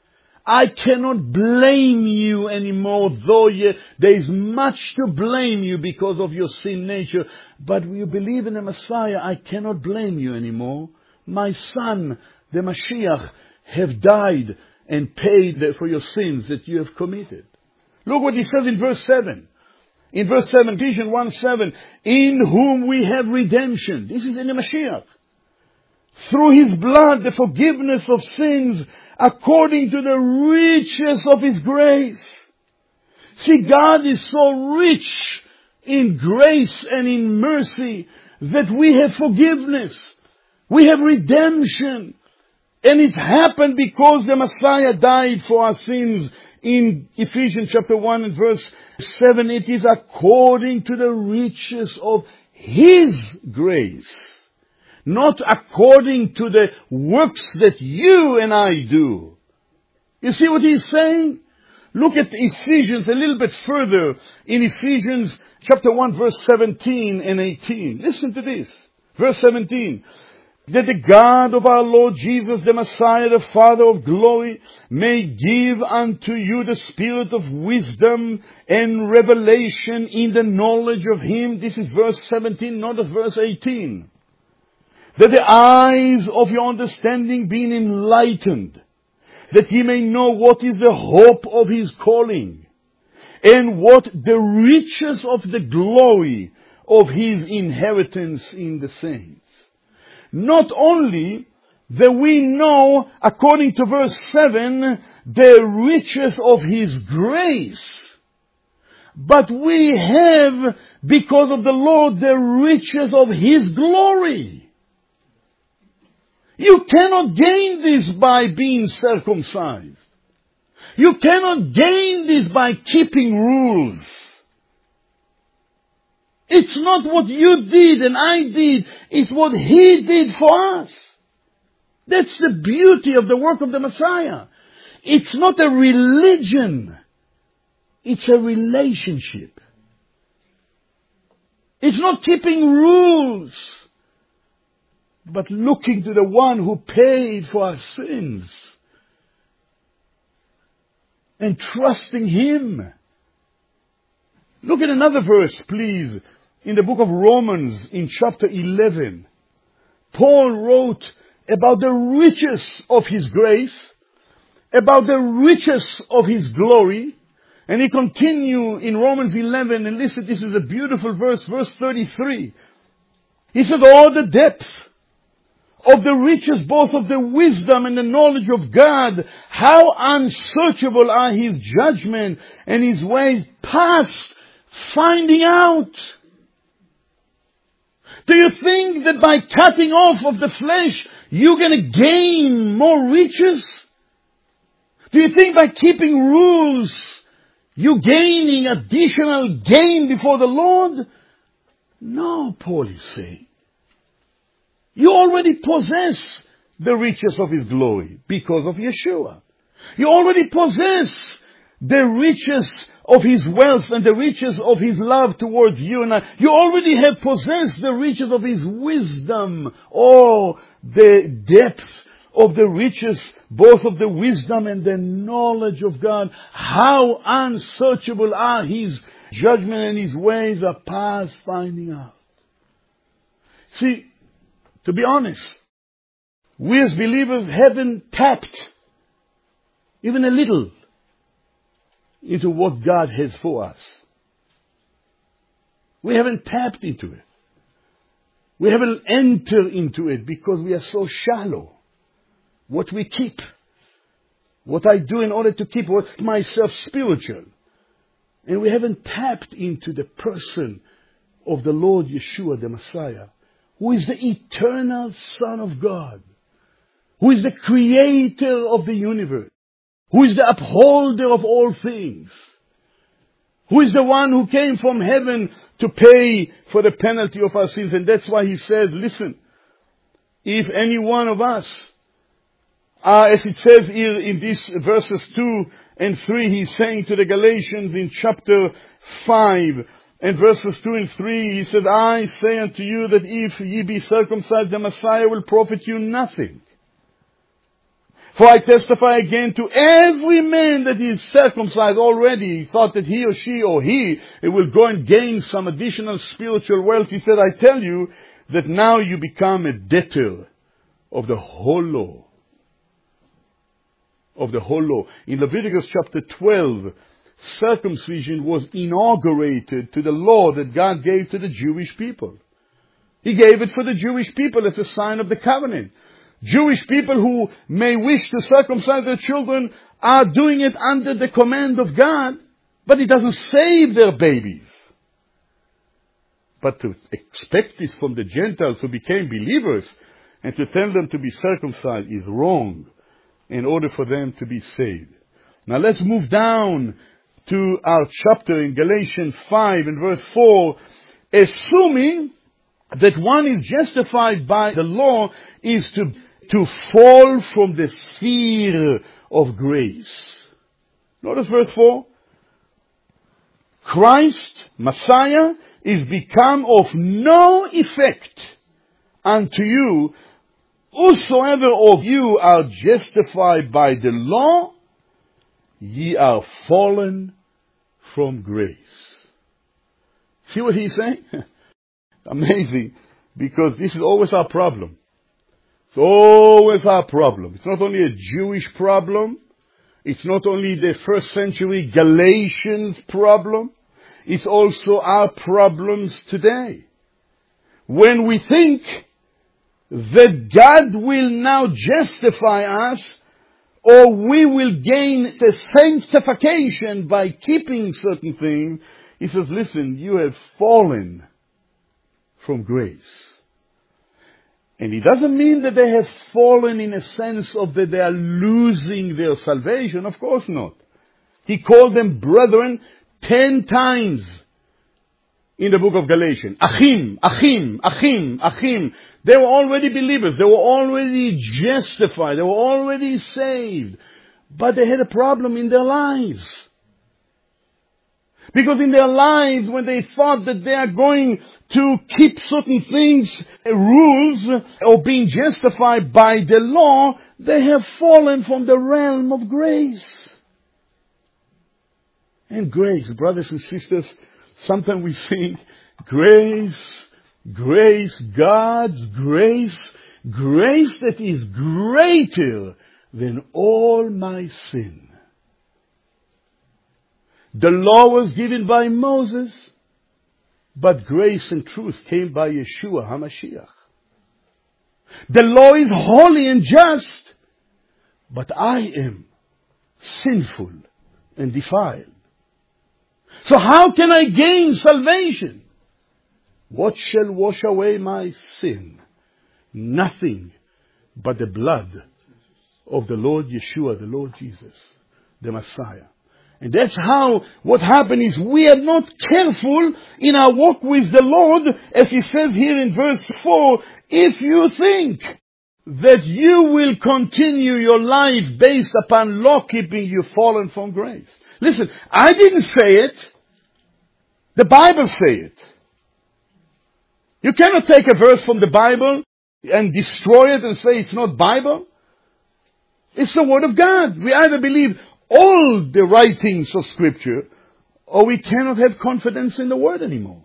I cannot blame you anymore, though you, there is much to blame you because of your sin nature. But you believe in the Messiah, I cannot blame you anymore. My son, the Mashiach, have died and paid for your sins that you have committed. Look what he says in verse seven. In verse seven, Ephesians one seven, in whom we have redemption. This is in the Mashiach. Through his blood, the forgiveness of sins, according to the riches of his grace. See, God is so rich in grace and in mercy that we have forgiveness. We have redemption. And it happened because the Messiah died for our sins. In Ephesians chapter one and verse seven, it is according to the riches of his grace. Not according to the works that you and I do. You see what he's saying? Look at Ephesians a little bit further. In Ephesians chapter one verse seventeen and eighteen. Listen to this. Verse seventeen. That the God of our Lord Jesus, the Messiah, the Father of glory, may give unto you the spirit of wisdom and revelation in the knowledge of him. This is verse seventeen, not verse eighteen. That the eyes of your understanding being enlightened, that ye may know what is the hope of his calling, and what the riches of the glory of his inheritance in the saints. Not only that we know, according to verse seven, the riches of his grace, but we have, because of the Lord, the riches of his glory. You cannot gain this by being circumcised. You cannot gain this by keeping rules. It's not what you did and I did. It's what he did for us. That's the beauty of the work of the Messiah. It's not a religion. It's a relationship. It's not keeping rules, but looking to the one who paid for our sins and trusting him. Look at another verse, please. In the book of Romans, in chapter eleven, Paul wrote about the riches of his grace, about the riches of his glory. And he continued in Romans eleven, and listen, this is a beautiful verse, verse thirty-three. He said, all the depth of the riches, both of the wisdom and the knowledge of God, how unsearchable are his judgment and his ways past finding out. Do you think that by cutting off of the flesh, you're going to gain more riches? Do you think by keeping rules, you're gaining additional gain before the Lord? No, Paul is saying. You already possess the riches of his glory because of Yeshua. You already possess the riches of his wealth and the riches of his love towards you and I. You already have possessed the riches of his wisdom. Oh, the depth of the riches, both of the wisdom and the knowledge of God. How unsearchable are his judgment and his ways are past finding out. See, to be honest, we as believers haven't tapped even a little into what God has for us. We haven't tapped into it. We haven't entered into it because we are so shallow. What we keep, what I do in order to keep myself spiritual. And we haven't tapped into the person of the Lord Yeshua, the Messiah, who is the eternal Son of God, who is the creator of the universe, who is the upholder of all things, who is the one who came from heaven to pay for the penalty of our sins. And that's why he said, listen, if any one of us, uh, as it says here in these verses two and three, he's saying to the Galatians in chapter five, and verses two and three, he said, I say unto you that if ye be circumcised, the Messiah will profit you nothing. For I testify again to every man that is circumcised already, thought that he or she or he will go and gain some additional spiritual wealth. He said, I tell you that now you become a debtor of the whole law. Of the whole law. In Leviticus chapter twelve, circumcision was inaugurated to the law that God gave to the Jewish people. He gave it for the Jewish people as a sign of the covenant. Jewish people who may wish to circumcise their children are doing it under the command of God, but it doesn't save their babies. But to expect this from the Gentiles who became believers and to tell them to be circumcised is wrong in order for them to be saved. Now let's move down to our chapter in Galatians five and verse four, assuming that one is justified by the law is to, to fall from the sphere of grace. Notice verse four. Christ, Messiah, is become of no effect unto you, whosoever of you are justified by the law, ye are fallen from grace. See what he's saying? Amazing, because this is always our problem. It's always our problem. It's not only a Jewish problem. It's not only the first century Galatians problem. It's also our problems today. When we think that God will now justify us, or we will gain the sanctification by keeping certain things, he says, listen, you have fallen from grace. And it doesn't mean that they have fallen in a sense of that they are losing their salvation. Of course not. He called them brethren ten times in the book of Galatians. Achim, Achim, Achim, Achim. They were already believers. They were already justified. They were already saved. But they had a problem in their lives. Because in their lives, when they thought that they are going to keep certain things, rules, or being justified by the law, they have fallen from the realm of grace. And grace, brothers and sisters, sometimes we think grace, grace, God's grace, grace that is greater than all my sin. The law was given by Moses, but grace and truth came by Yeshua HaMashiach. The law is holy and just, but I am sinful and defiled. So how can I gain salvation? What shall wash away my sin? Nothing but the blood of the Lord Yeshua, the Lord Jesus, the Messiah. And that's how what happened is we are not careful in our walk with the Lord, as he says here in verse four, if you think that you will continue your life based upon law keeping, you've fallen from grace. Listen, I didn't say it. The Bible say it. You cannot take a verse from the Bible and destroy it and say it's not Bible. It's the Word of God. We either believe all the writings of Scripture, or we cannot have confidence in the Word anymore.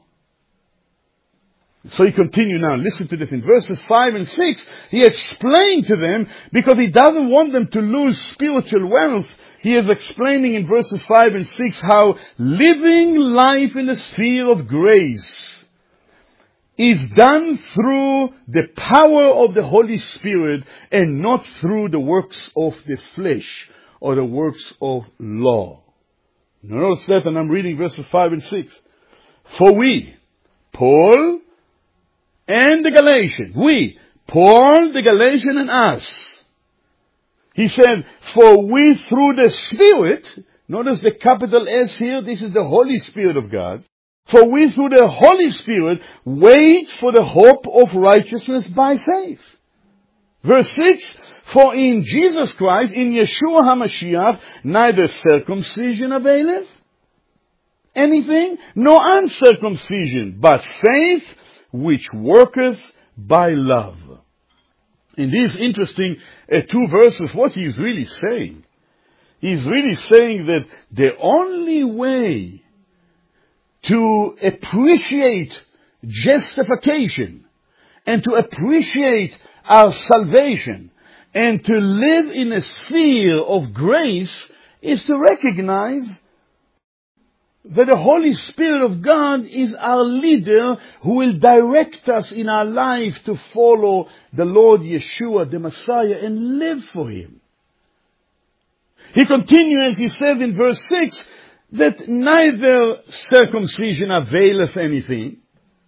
So he continued now. Listen to this. In verses five and six, he explained to them, because he doesn't want them to lose spiritual wealth, he is explaining in verses five and six how living life in the sphere of grace is done through the power of the Holy Spirit and not through the works of the flesh or the works of law. Notice that, and I'm reading verses five and six. For we, Paul and the Galatians, we, Paul, the Galatian, and us, he said, for we through the Spirit, notice the capital S here, this is the Holy Spirit of God, for we through the Holy Spirit wait for the hope of righteousness by faith. Verse six, for in Jesus Christ, in Yeshua HaMashiach, neither circumcision availeth anything, nor uncircumcision, but faith which worketh by love. In these interesting uh, two verses, what he's really saying, he's really saying that the only way to appreciate justification and to appreciate our salvation and to live in a sphere of grace is to recognize that the Holy Spirit of God is our leader who will direct us in our life to follow the Lord Yeshua, the Messiah, and live for Him. He continues, he says in verse six, that neither circumcision availeth anything,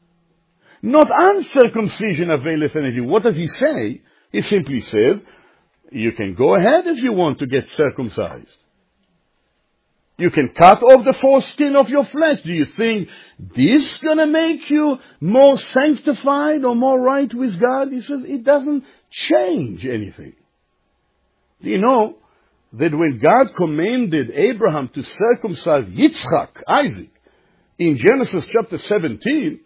not uncircumcision availeth anything. What does he say? He simply said, you can go ahead if you want to get circumcised. You can cut off the foreskin of your flesh. Do you think this is going to make you more sanctified or more right with God? He says it doesn't change anything. Do you know that when God commanded Abraham to circumcise Yitzchak, Isaac, in Genesis chapter seventeen,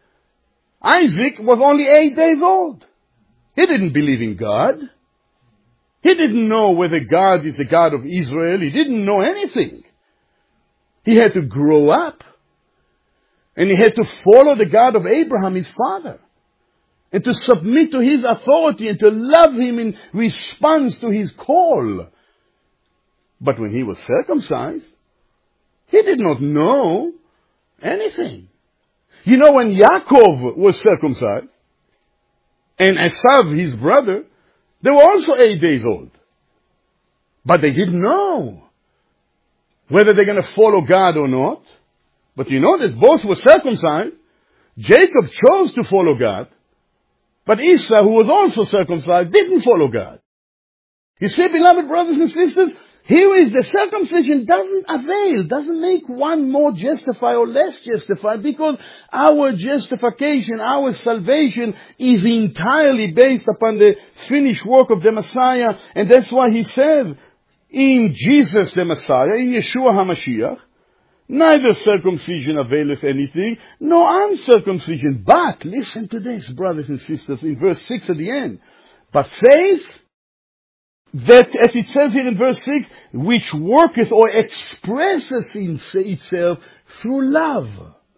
Isaac was only eight days old. He didn't believe in God. He didn't know whether God is the God of Israel. He didn't know anything. He had to grow up. And he had to follow the God of Abraham, his father. And to submit to his authority and to love him in response to his call. But when he was circumcised, he did not know anything. You know, when Yaakov was circumcised, and Esav, his brother, they were also eight days old. But they didn't know whether they're going to follow God or not. But you know that both were circumcised. Jacob chose to follow God. But Esau, who was also circumcised, didn't follow God. You see, beloved brothers and sisters, here is the circumcision doesn't avail, doesn't make one more justified or less justified, because our justification, our salvation is entirely based upon the finished work of the Messiah. And that's why he said, in Jesus the Messiah, in Yeshua HaMashiach, neither circumcision availeth anything, nor uncircumcision. But, listen to this, brothers and sisters, in verse six at the end. But faith, that, as it says here in verse six, which worketh or expresses in itself through love.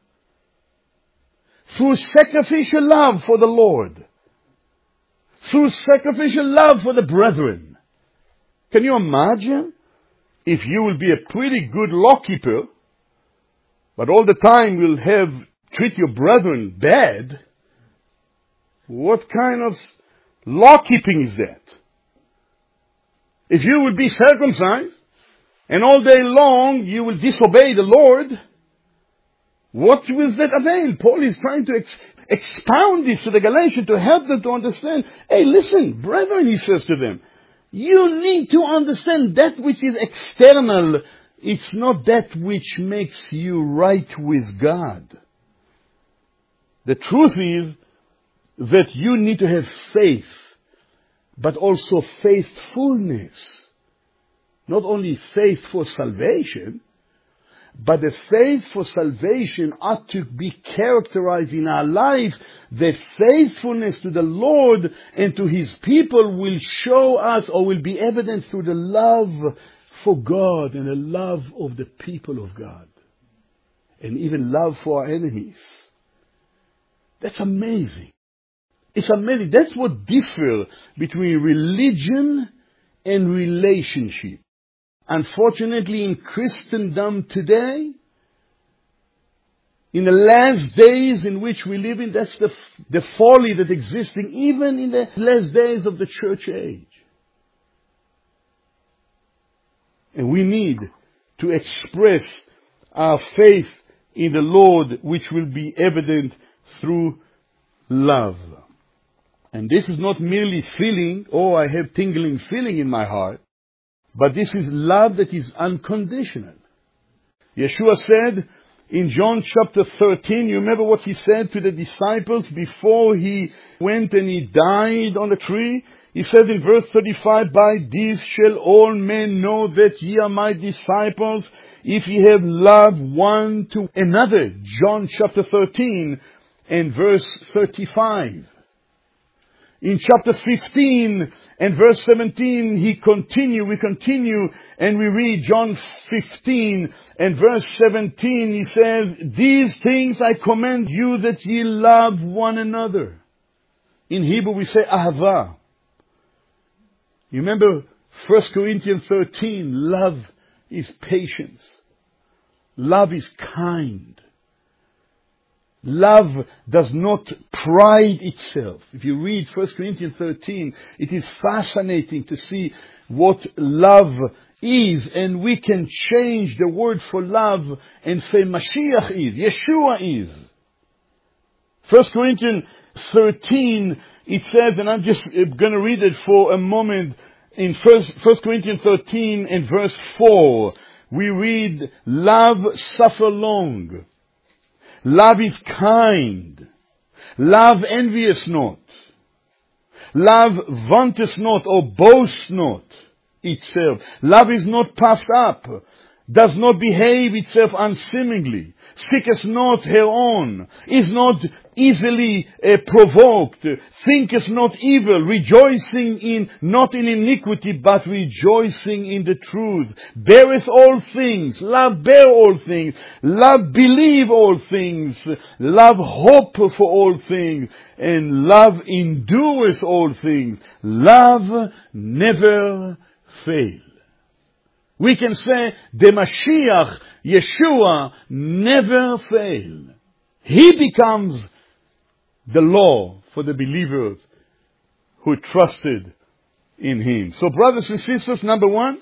Through sacrificial love for the Lord. Through sacrificial love for the brethren. Can you imagine if you will be a pretty good lawkeeper, but all the time you'll have treat your brethren bad? What kind of lawkeeping is that? If you will be circumcised, and all day long you will disobey the Lord, what will that avail? Paul is trying to ex- expound this to the Galatians to help them to understand. Hey, listen, brethren, he says to them, you need to understand that which is external. It's not that which makes you right with God. The truth is that you need to have faith, but also faithfulness. Not only faith for salvation, but the faith for salvation ought to be characterized in our life that faithfulness to the Lord and to His people will show us or will be evident through the love for God and the love of the people of God. And even love for our enemies. That's amazing. It's amazing. That's what differs between religion and relationship. Unfortunately, in Christendom today, in the last days in which we live in, that's the, the folly that's existing even in the last days of the church age. And we need to express our faith in the Lord, which will be evident through love. And this is not merely feeling, oh, I have tingling feeling in my heart. But this is love that is unconditional. Yeshua said in John chapter thirteen, you remember what He said to the disciples before He went and He died on the tree? He said in verse thirty-five, by this shall all men know that ye are my disciples, if ye have love one to another. John chapter thirteen and verse thirty-five. In chapter fifteen and verse seventeen, he continue, we continue and we read John fifteen and verse seventeen, he says, these things I command you that ye love one another. In Hebrew we say ahava. You remember First Corinthians thirteen, love is patience. Love is kind. Love does not pride itself. If you read First Corinthians thirteen, it is fascinating to see what love is, and we can change the word for love and say Mashiach is, Yeshua is. First Corinthians thirteen, it says, and I'm just going to read it for a moment, in First, First Corinthians thirteen and verse four, we read, love suffer long. Love is kind. Love envious not. Love vaunteth not or boasts not itself. Love is not puffed up. Does not behave itself unseemingly. Seeketh not her own. Is not easily uh, provoked. Thinketh not evil. Rejoicing in, not in iniquity, but rejoicing in the truth. Beareth all things. Love bear all things. Love believe all things. Love hope for all things. And love endureth all things. Love never fails. We can say the Mashiach, Yeshua, never fail. He becomes the law for the believers who trusted in Him. So brothers and sisters, number one,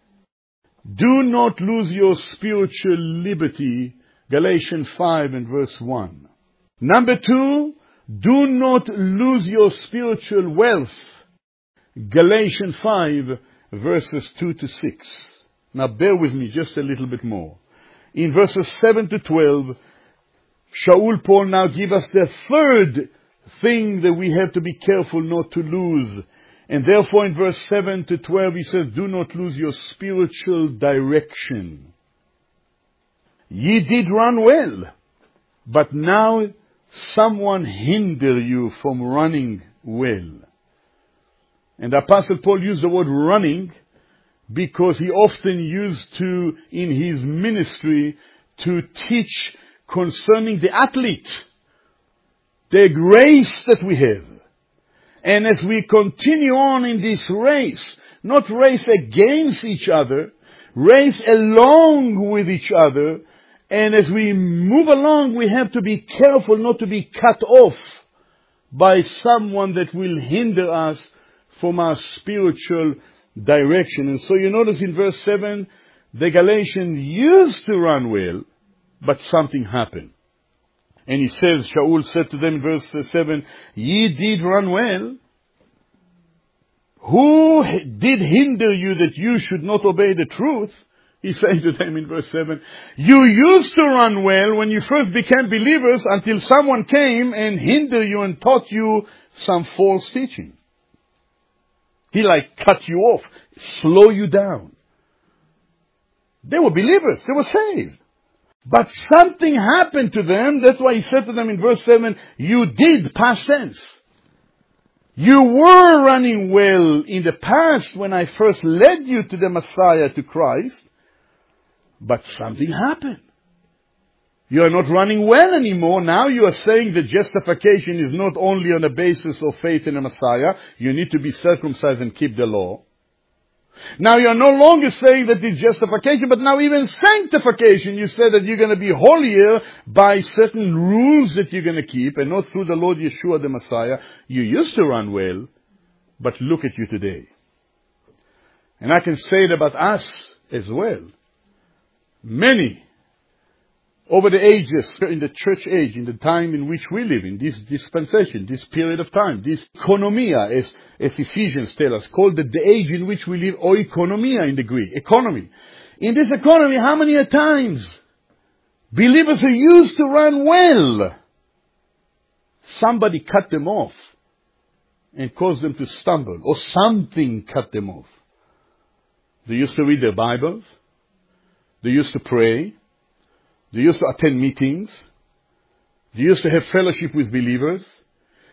do not lose your spiritual liberty, Galatians five and verse one. Number two, do not lose your spiritual wealth, Galatians five verses two to six. Now bear with me just a little bit more. In verses seven to twelve, Shaul Paul now give us the third thing that we have to be careful not to lose. And therefore in verse seven to twelve he says, do not lose your spiritual direction. Ye did run well, but now someone hinder you from running well. And Apostle Paul used the word running because he often used to, in his ministry, to teach concerning the athlete, the race that we have. And as we continue on in this race, not race against each other, race along with each other, and as we move along, we have to be careful not to be cut off by someone that will hinder us from our spiritual direction. And so you notice in verse seven, the Galatians used to run well, but something happened. And he says, Shaul said to them in verse seven, ye did run well. Who did hinder you that you should not obey the truth? He's saying to them in verse seven, you used to run well when you first became believers until someone came and hindered you and taught you some false teaching. He like cut you off, slow you down. They were believers, they were saved. But something happened to them. That's why he said to them in verse seven, you did, past tense. You were running well in the past when I first led you to the Messiah, to Christ. But something happened. You are not running well anymore. Now you are saying that justification is not only on the basis of faith in the Messiah. You need to be circumcised and keep the law. Now you are no longer saying that it's justification, but now even sanctification. You say that you're going to be holier by certain rules that you're going to keep and not through the Lord Yeshua the Messiah. You used to run well, but look at you today. And I can say it about us as well. Many over the ages, in the church age, in the time in which we live, in this dispensation, this period of time, this economia, as, as Ephesians tell us, called the, the age in which we live, oikonomia in the Greek, economy. In this economy, how many a times believers who used to run well, somebody cut them off and caused them to stumble, or something cut them off. They used to read their Bibles. They used to pray. They used to attend meetings. They used to have fellowship with believers.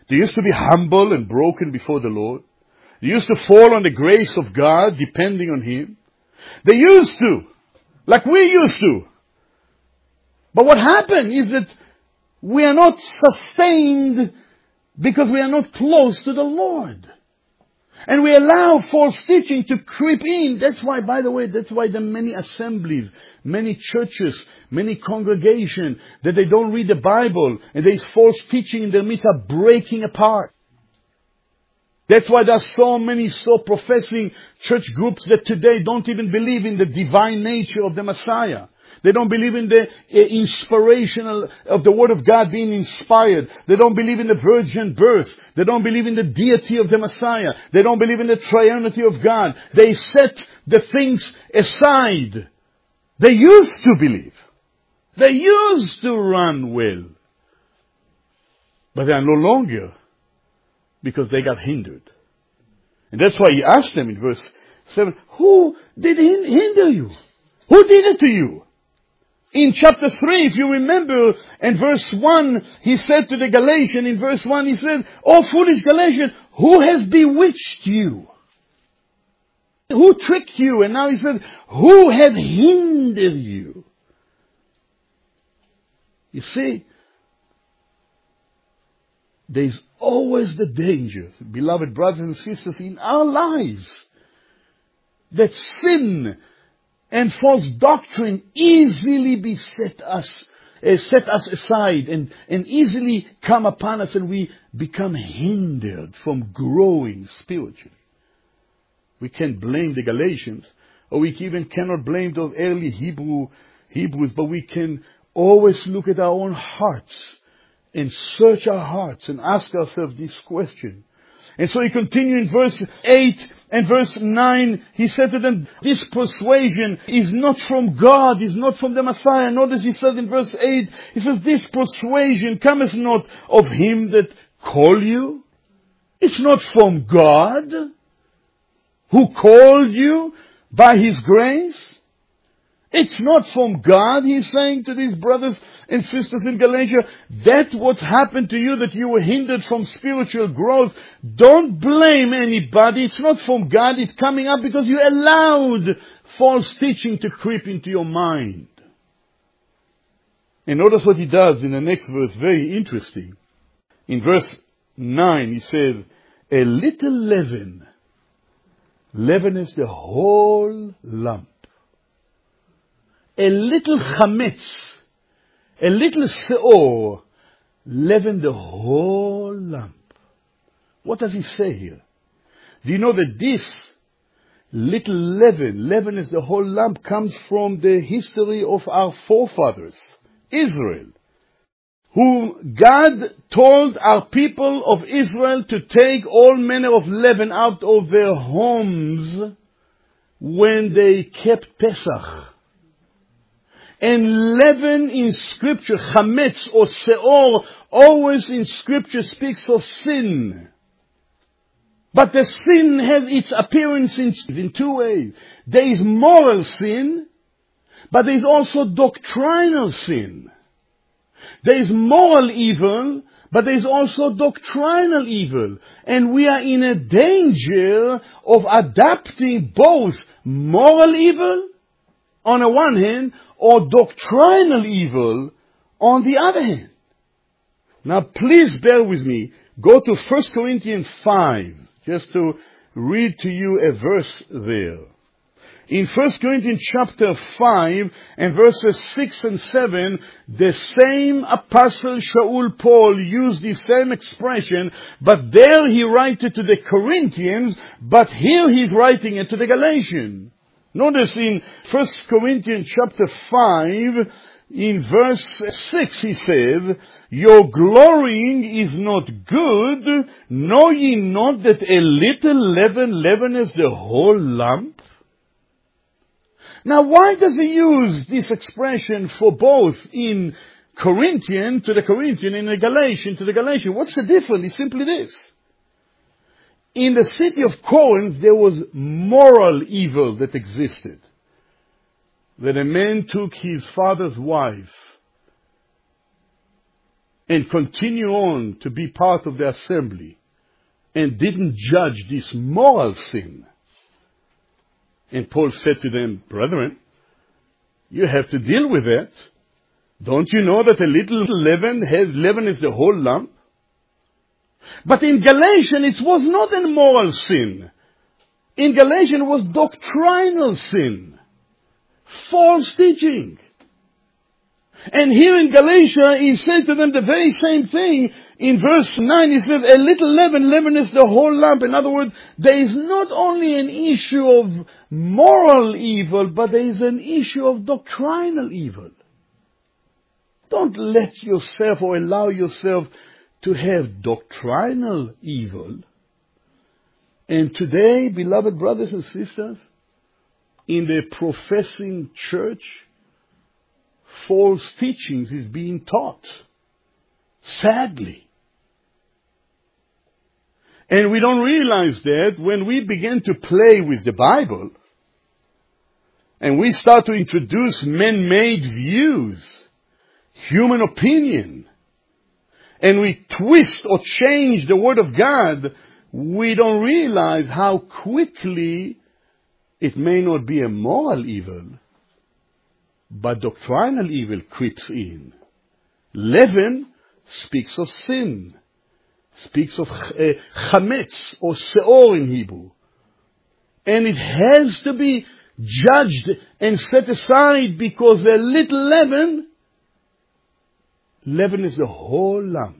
They used to be humble and broken before the Lord. They used to fall on the grace of God, depending on Him. They used to, like we used to. But what happened is that we are not sustained because we are not close to the Lord. And we allow false teaching to creep in. That's why, by the way, that's why there are many assemblies, many churches, many congregations, that they don't read the Bible, and there is false teaching in their midst are breaking apart. That's why there are so many so professing church groups that today don't even believe in the divine nature of the Messiah. They don't believe in the uh, inspiration of the Word of God being inspired. They don't believe in the virgin birth. They don't believe in the deity of the Messiah. They don't believe in the triunity of God. They set the things aside. They used to believe. They used to run well. But they are no longer, because they got hindered. And that's why he asked them in verse seven, who did hinder you? Who did it to you? In chapter three, if you remember, in verse one, he said to the Galatians, in verse one, he said, "O foolish Galatians, who has bewitched you? Who tricked you?" And now he said, "Who had hindered you?" You see, there's always the danger, beloved brothers and sisters, in our lives, that sin and false doctrine easily beset us, uh, set us aside and, and easily come upon us, and we become hindered from growing spiritually. We can't blame the Galatians, or we even cannot blame those early Hebrew Hebrews, but we can always look at our own hearts and search our hearts and ask ourselves this question. And so he continued in verse eight and verse nine. He said to them, this persuasion is not from God, is not from the Messiah. Notice he said in verse eight, he says, this persuasion cometh not of him that called you. It's not from God, who called you by His grace. It's not from God, he's saying to these brothers and sisters in Galatia. That's what's happened to you, that you were hindered from spiritual growth. Don't blame anybody. It's not from God. It's coming up because you allowed false teaching to creep into your mind. And notice what he does in the next verse. Very interesting. In verse nine, he says, a little leaven leaveneth the whole lump. A little chametz, a little seor, leaven the whole lump. What does he say here? Do you know that this little leaven, leaven is the whole lump, comes from the history of our forefathers, Israel, who God told our people of Israel to take all manner of leaven out of their homes when they kept Pesach. And leaven in Scripture, chametz or seor, always in Scripture speaks of sin. But the sin has its appearance in, in two ways. There is moral sin, but there is also doctrinal sin. There is moral evil, but there is also doctrinal evil. And we are in a danger of adapting both moral evil on the one hand, or doctrinal evil on the other hand. Now please bear with me. Go to First Corinthians five, just to read to you a verse there. In First Corinthians chapter five and verses six and seven, the same apostle Shaul Paul used the same expression, but there he writes it to the Corinthians, but here he's writing it to the Galatians. Notice in First Corinthians chapter five, in verse six, he says, your glorying is not good. Know ye not that a little leaven leaveneth the whole lump? Now, why does he use this expression for both in Corinthian to the Corinthian and in Galatian to the Galatian? What's the difference? It's simply this. In the city of Corinth, there was moral evil that existed. That a man took his father's wife and continue on to be part of the assembly and didn't judge this moral sin. And Paul said to them, brethren, you have to deal with that. Don't you know that a little leaven has leaven is the whole lump? But in Galatians, it was not a moral sin. In Galatians, it was doctrinal sin. False teaching. And here in Galatia, he said to them the very same thing. In verse nine, he said, a little leaven leaveneth the whole lump. In other words, there is not only an issue of moral evil, but there is an issue of doctrinal evil. Don't let yourself or allow yourself to have doctrinal evil. And today, beloved brothers and sisters, in the professing church, false teachings is being taught. Sadly. And we don't realize that when we begin to play with the Bible, and we start to introduce man-made views, human opinion, and we twist or change the Word of God, we don't realize how quickly it may not be a moral evil, but doctrinal evil creeps in. Leaven speaks of sin, speaks of uh, chametz or seor in Hebrew. And it has to be judged and set aside because a little leaven, leaven is the whole lump.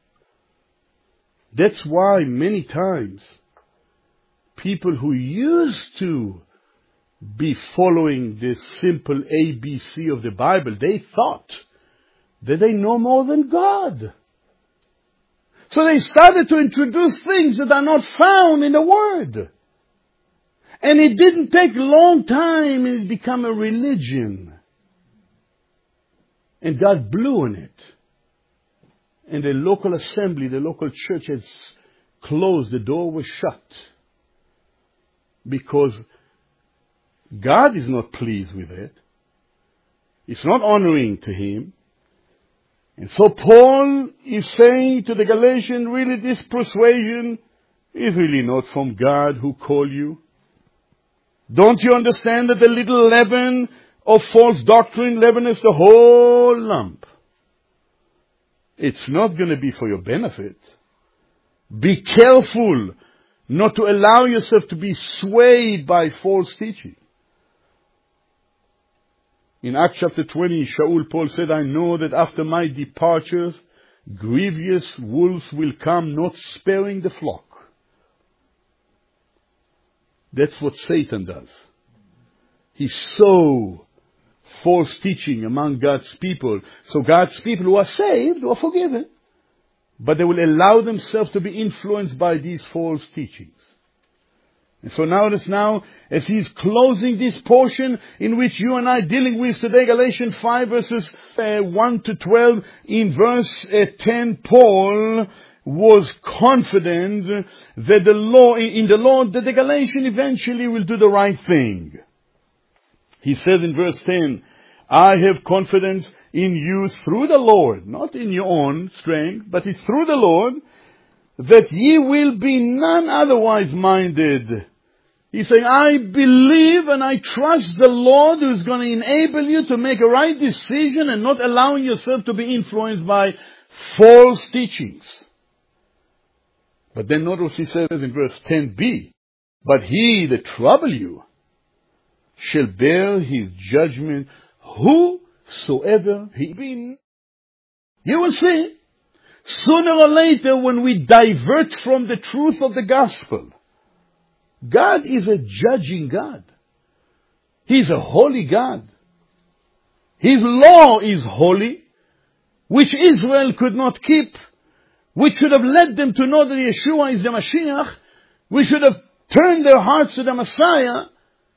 That's why many times people who used to be following the simple A B C of the Bible, they thought that they know more than God. So they started to introduce things that are not found in the Word. And it didn't take a long time and it became a religion. And God blew on it. And the local assembly, the local church had closed, the door was shut. Because God is not pleased with it. It's not honoring to Him. And so Paul is saying to the Galatians, really this persuasion is really not from God who called you. Don't you understand that the little leaven of false doctrine leaveneth the whole lump? It's not going to be for your benefit. Be careful not to allow yourself to be swayed by false teaching. In Acts chapter twenty, Shaul Paul said, I know that after my departure, grievous wolves will come, not sparing the flock. That's what Satan does. He sows false teaching among God's people. So God's people who are saved are forgiven. But they will allow themselves to be influenced by these false teachings. And so notice now, as he's closing this portion in which you and I are dealing with today, Galatians five verses uh, one to twelve, in verse uh, ten, Paul was confident that the law, in the Lord, that the Galatians eventually will do the right thing. He said in verse ten, I have confidence in you through the Lord, not in your own strength, but it's through the Lord, that ye will be none otherwise minded. He's saying, I believe and I trust the Lord who is going to enable you to make a right decision and not allowing yourself to be influenced by false teachings. But then notice what he says in verse ten b, but he that trouble you shall bear his judgment, whosoever he be. You will see, sooner or later when we divert from the truth of the gospel, God is a judging God. He's a holy God. His law is holy, which Israel could not keep, which should have led them to know that Yeshua is the Mashiach, which should have turned their hearts to the Messiah.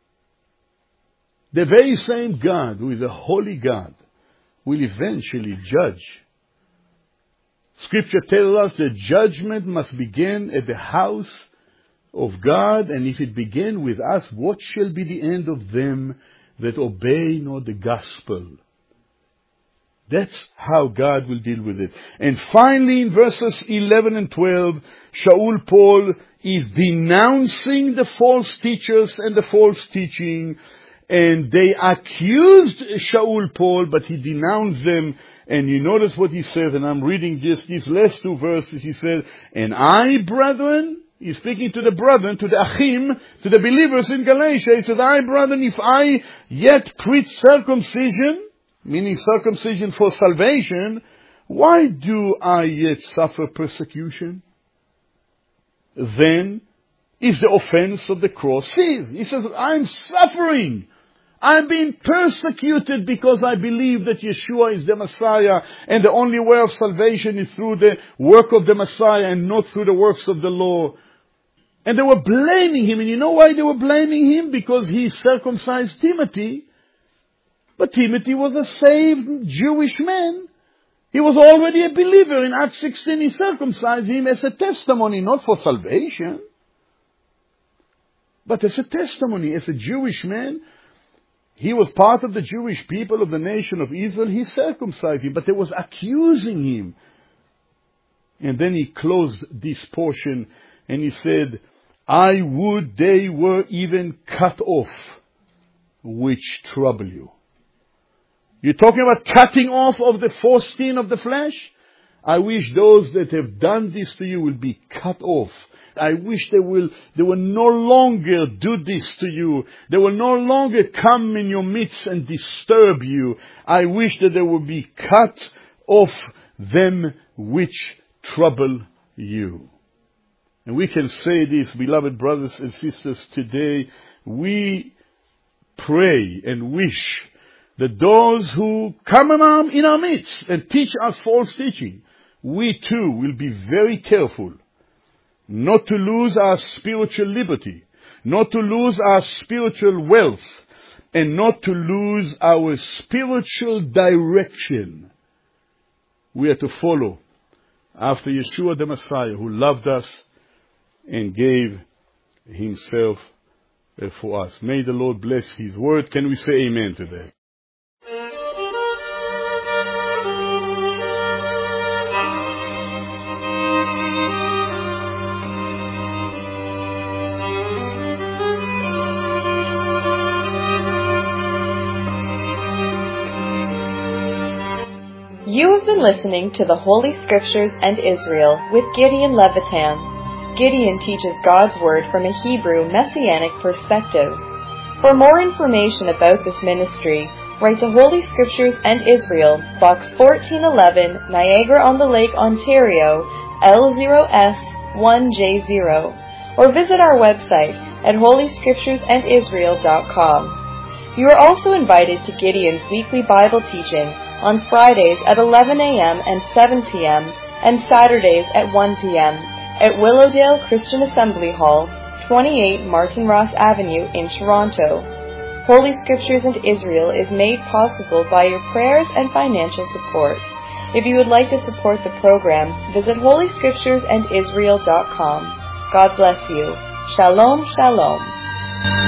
The very same God, who is a holy God, will eventually judge. Scripture tells us that judgment must begin at the house of God, and if it begin with us, what shall be the end of them that obey not the gospel? That's how God will deal with it. And finally, in verses eleven and twelve, Shaul Paul is denouncing the false teachers and the false teaching. And they accused Shaul Paul, but he denounced them. And you notice what he said, and I'm reading just these last two verses. He said, and I, brethren, he's speaking to the brethren, to the Achim, to the believers in Galatia. He said, I, brethren, if I yet preach circumcision, meaning circumcision for salvation, why do I yet suffer persecution? Then is the offense of the cross ceased. He says, I'm suffering. I'm being persecuted because I believe that Yeshua is the Messiah, and the only way of salvation is through the work of the Messiah and not through the works of the law. And they were blaming him. And you know why they were blaming him? Because he circumcised Timothy. But Timothy was a saved Jewish man. He was already a believer. In Acts sixteen, he circumcised him as a testimony, not for salvation, but as a testimony, as a Jewish man. He was part of the Jewish people of the nation of Israel. He circumcised him, but they was accusing him. And then he closed this portion and he said, I would they were even cut off, which trouble you. You're talking about cutting off of the foreskin of the flesh? I wish those that have done this to you will be cut off. I wish they will, they will no longer do this to you. They will no longer come in your midst and disturb you. I wish that they will be cut off them which trouble you. And we can say this, beloved brothers and sisters, today. We pray and wish that those who come in our, in our midst and teach us false teaching, we too will be very careful not to lose our spiritual liberty, not to lose our spiritual wealth, and not to lose our spiritual direction. We are to follow after Yeshua the Messiah, who loved us and gave himself for us. May the Lord bless his word. Can we say amen to that? You have been listening to the Holy Scriptures and Israel with Gideon Levitan. Gideon teaches God's Word from a Hebrew Messianic perspective. For more information about this ministry, write to Holy Scriptures and Israel, Box fourteen eleven, Niagara-on-the-Lake, Ontario, L zero S one J zero, or visit our website at holy scriptures and israel dot com. You are also invited to Gideon's weekly Bible teaching on Fridays at eleven a.m. and seven p.m. and Saturdays at one p.m. at Willowdale Christian Assembly Hall, twenty-eight Martin Ross Avenue in Toronto. Holy Scriptures and Israel is made possible by your prayers and financial support. If you would like to support the program, visit holy scriptures and israel dot com. God bless you. Shalom, shalom.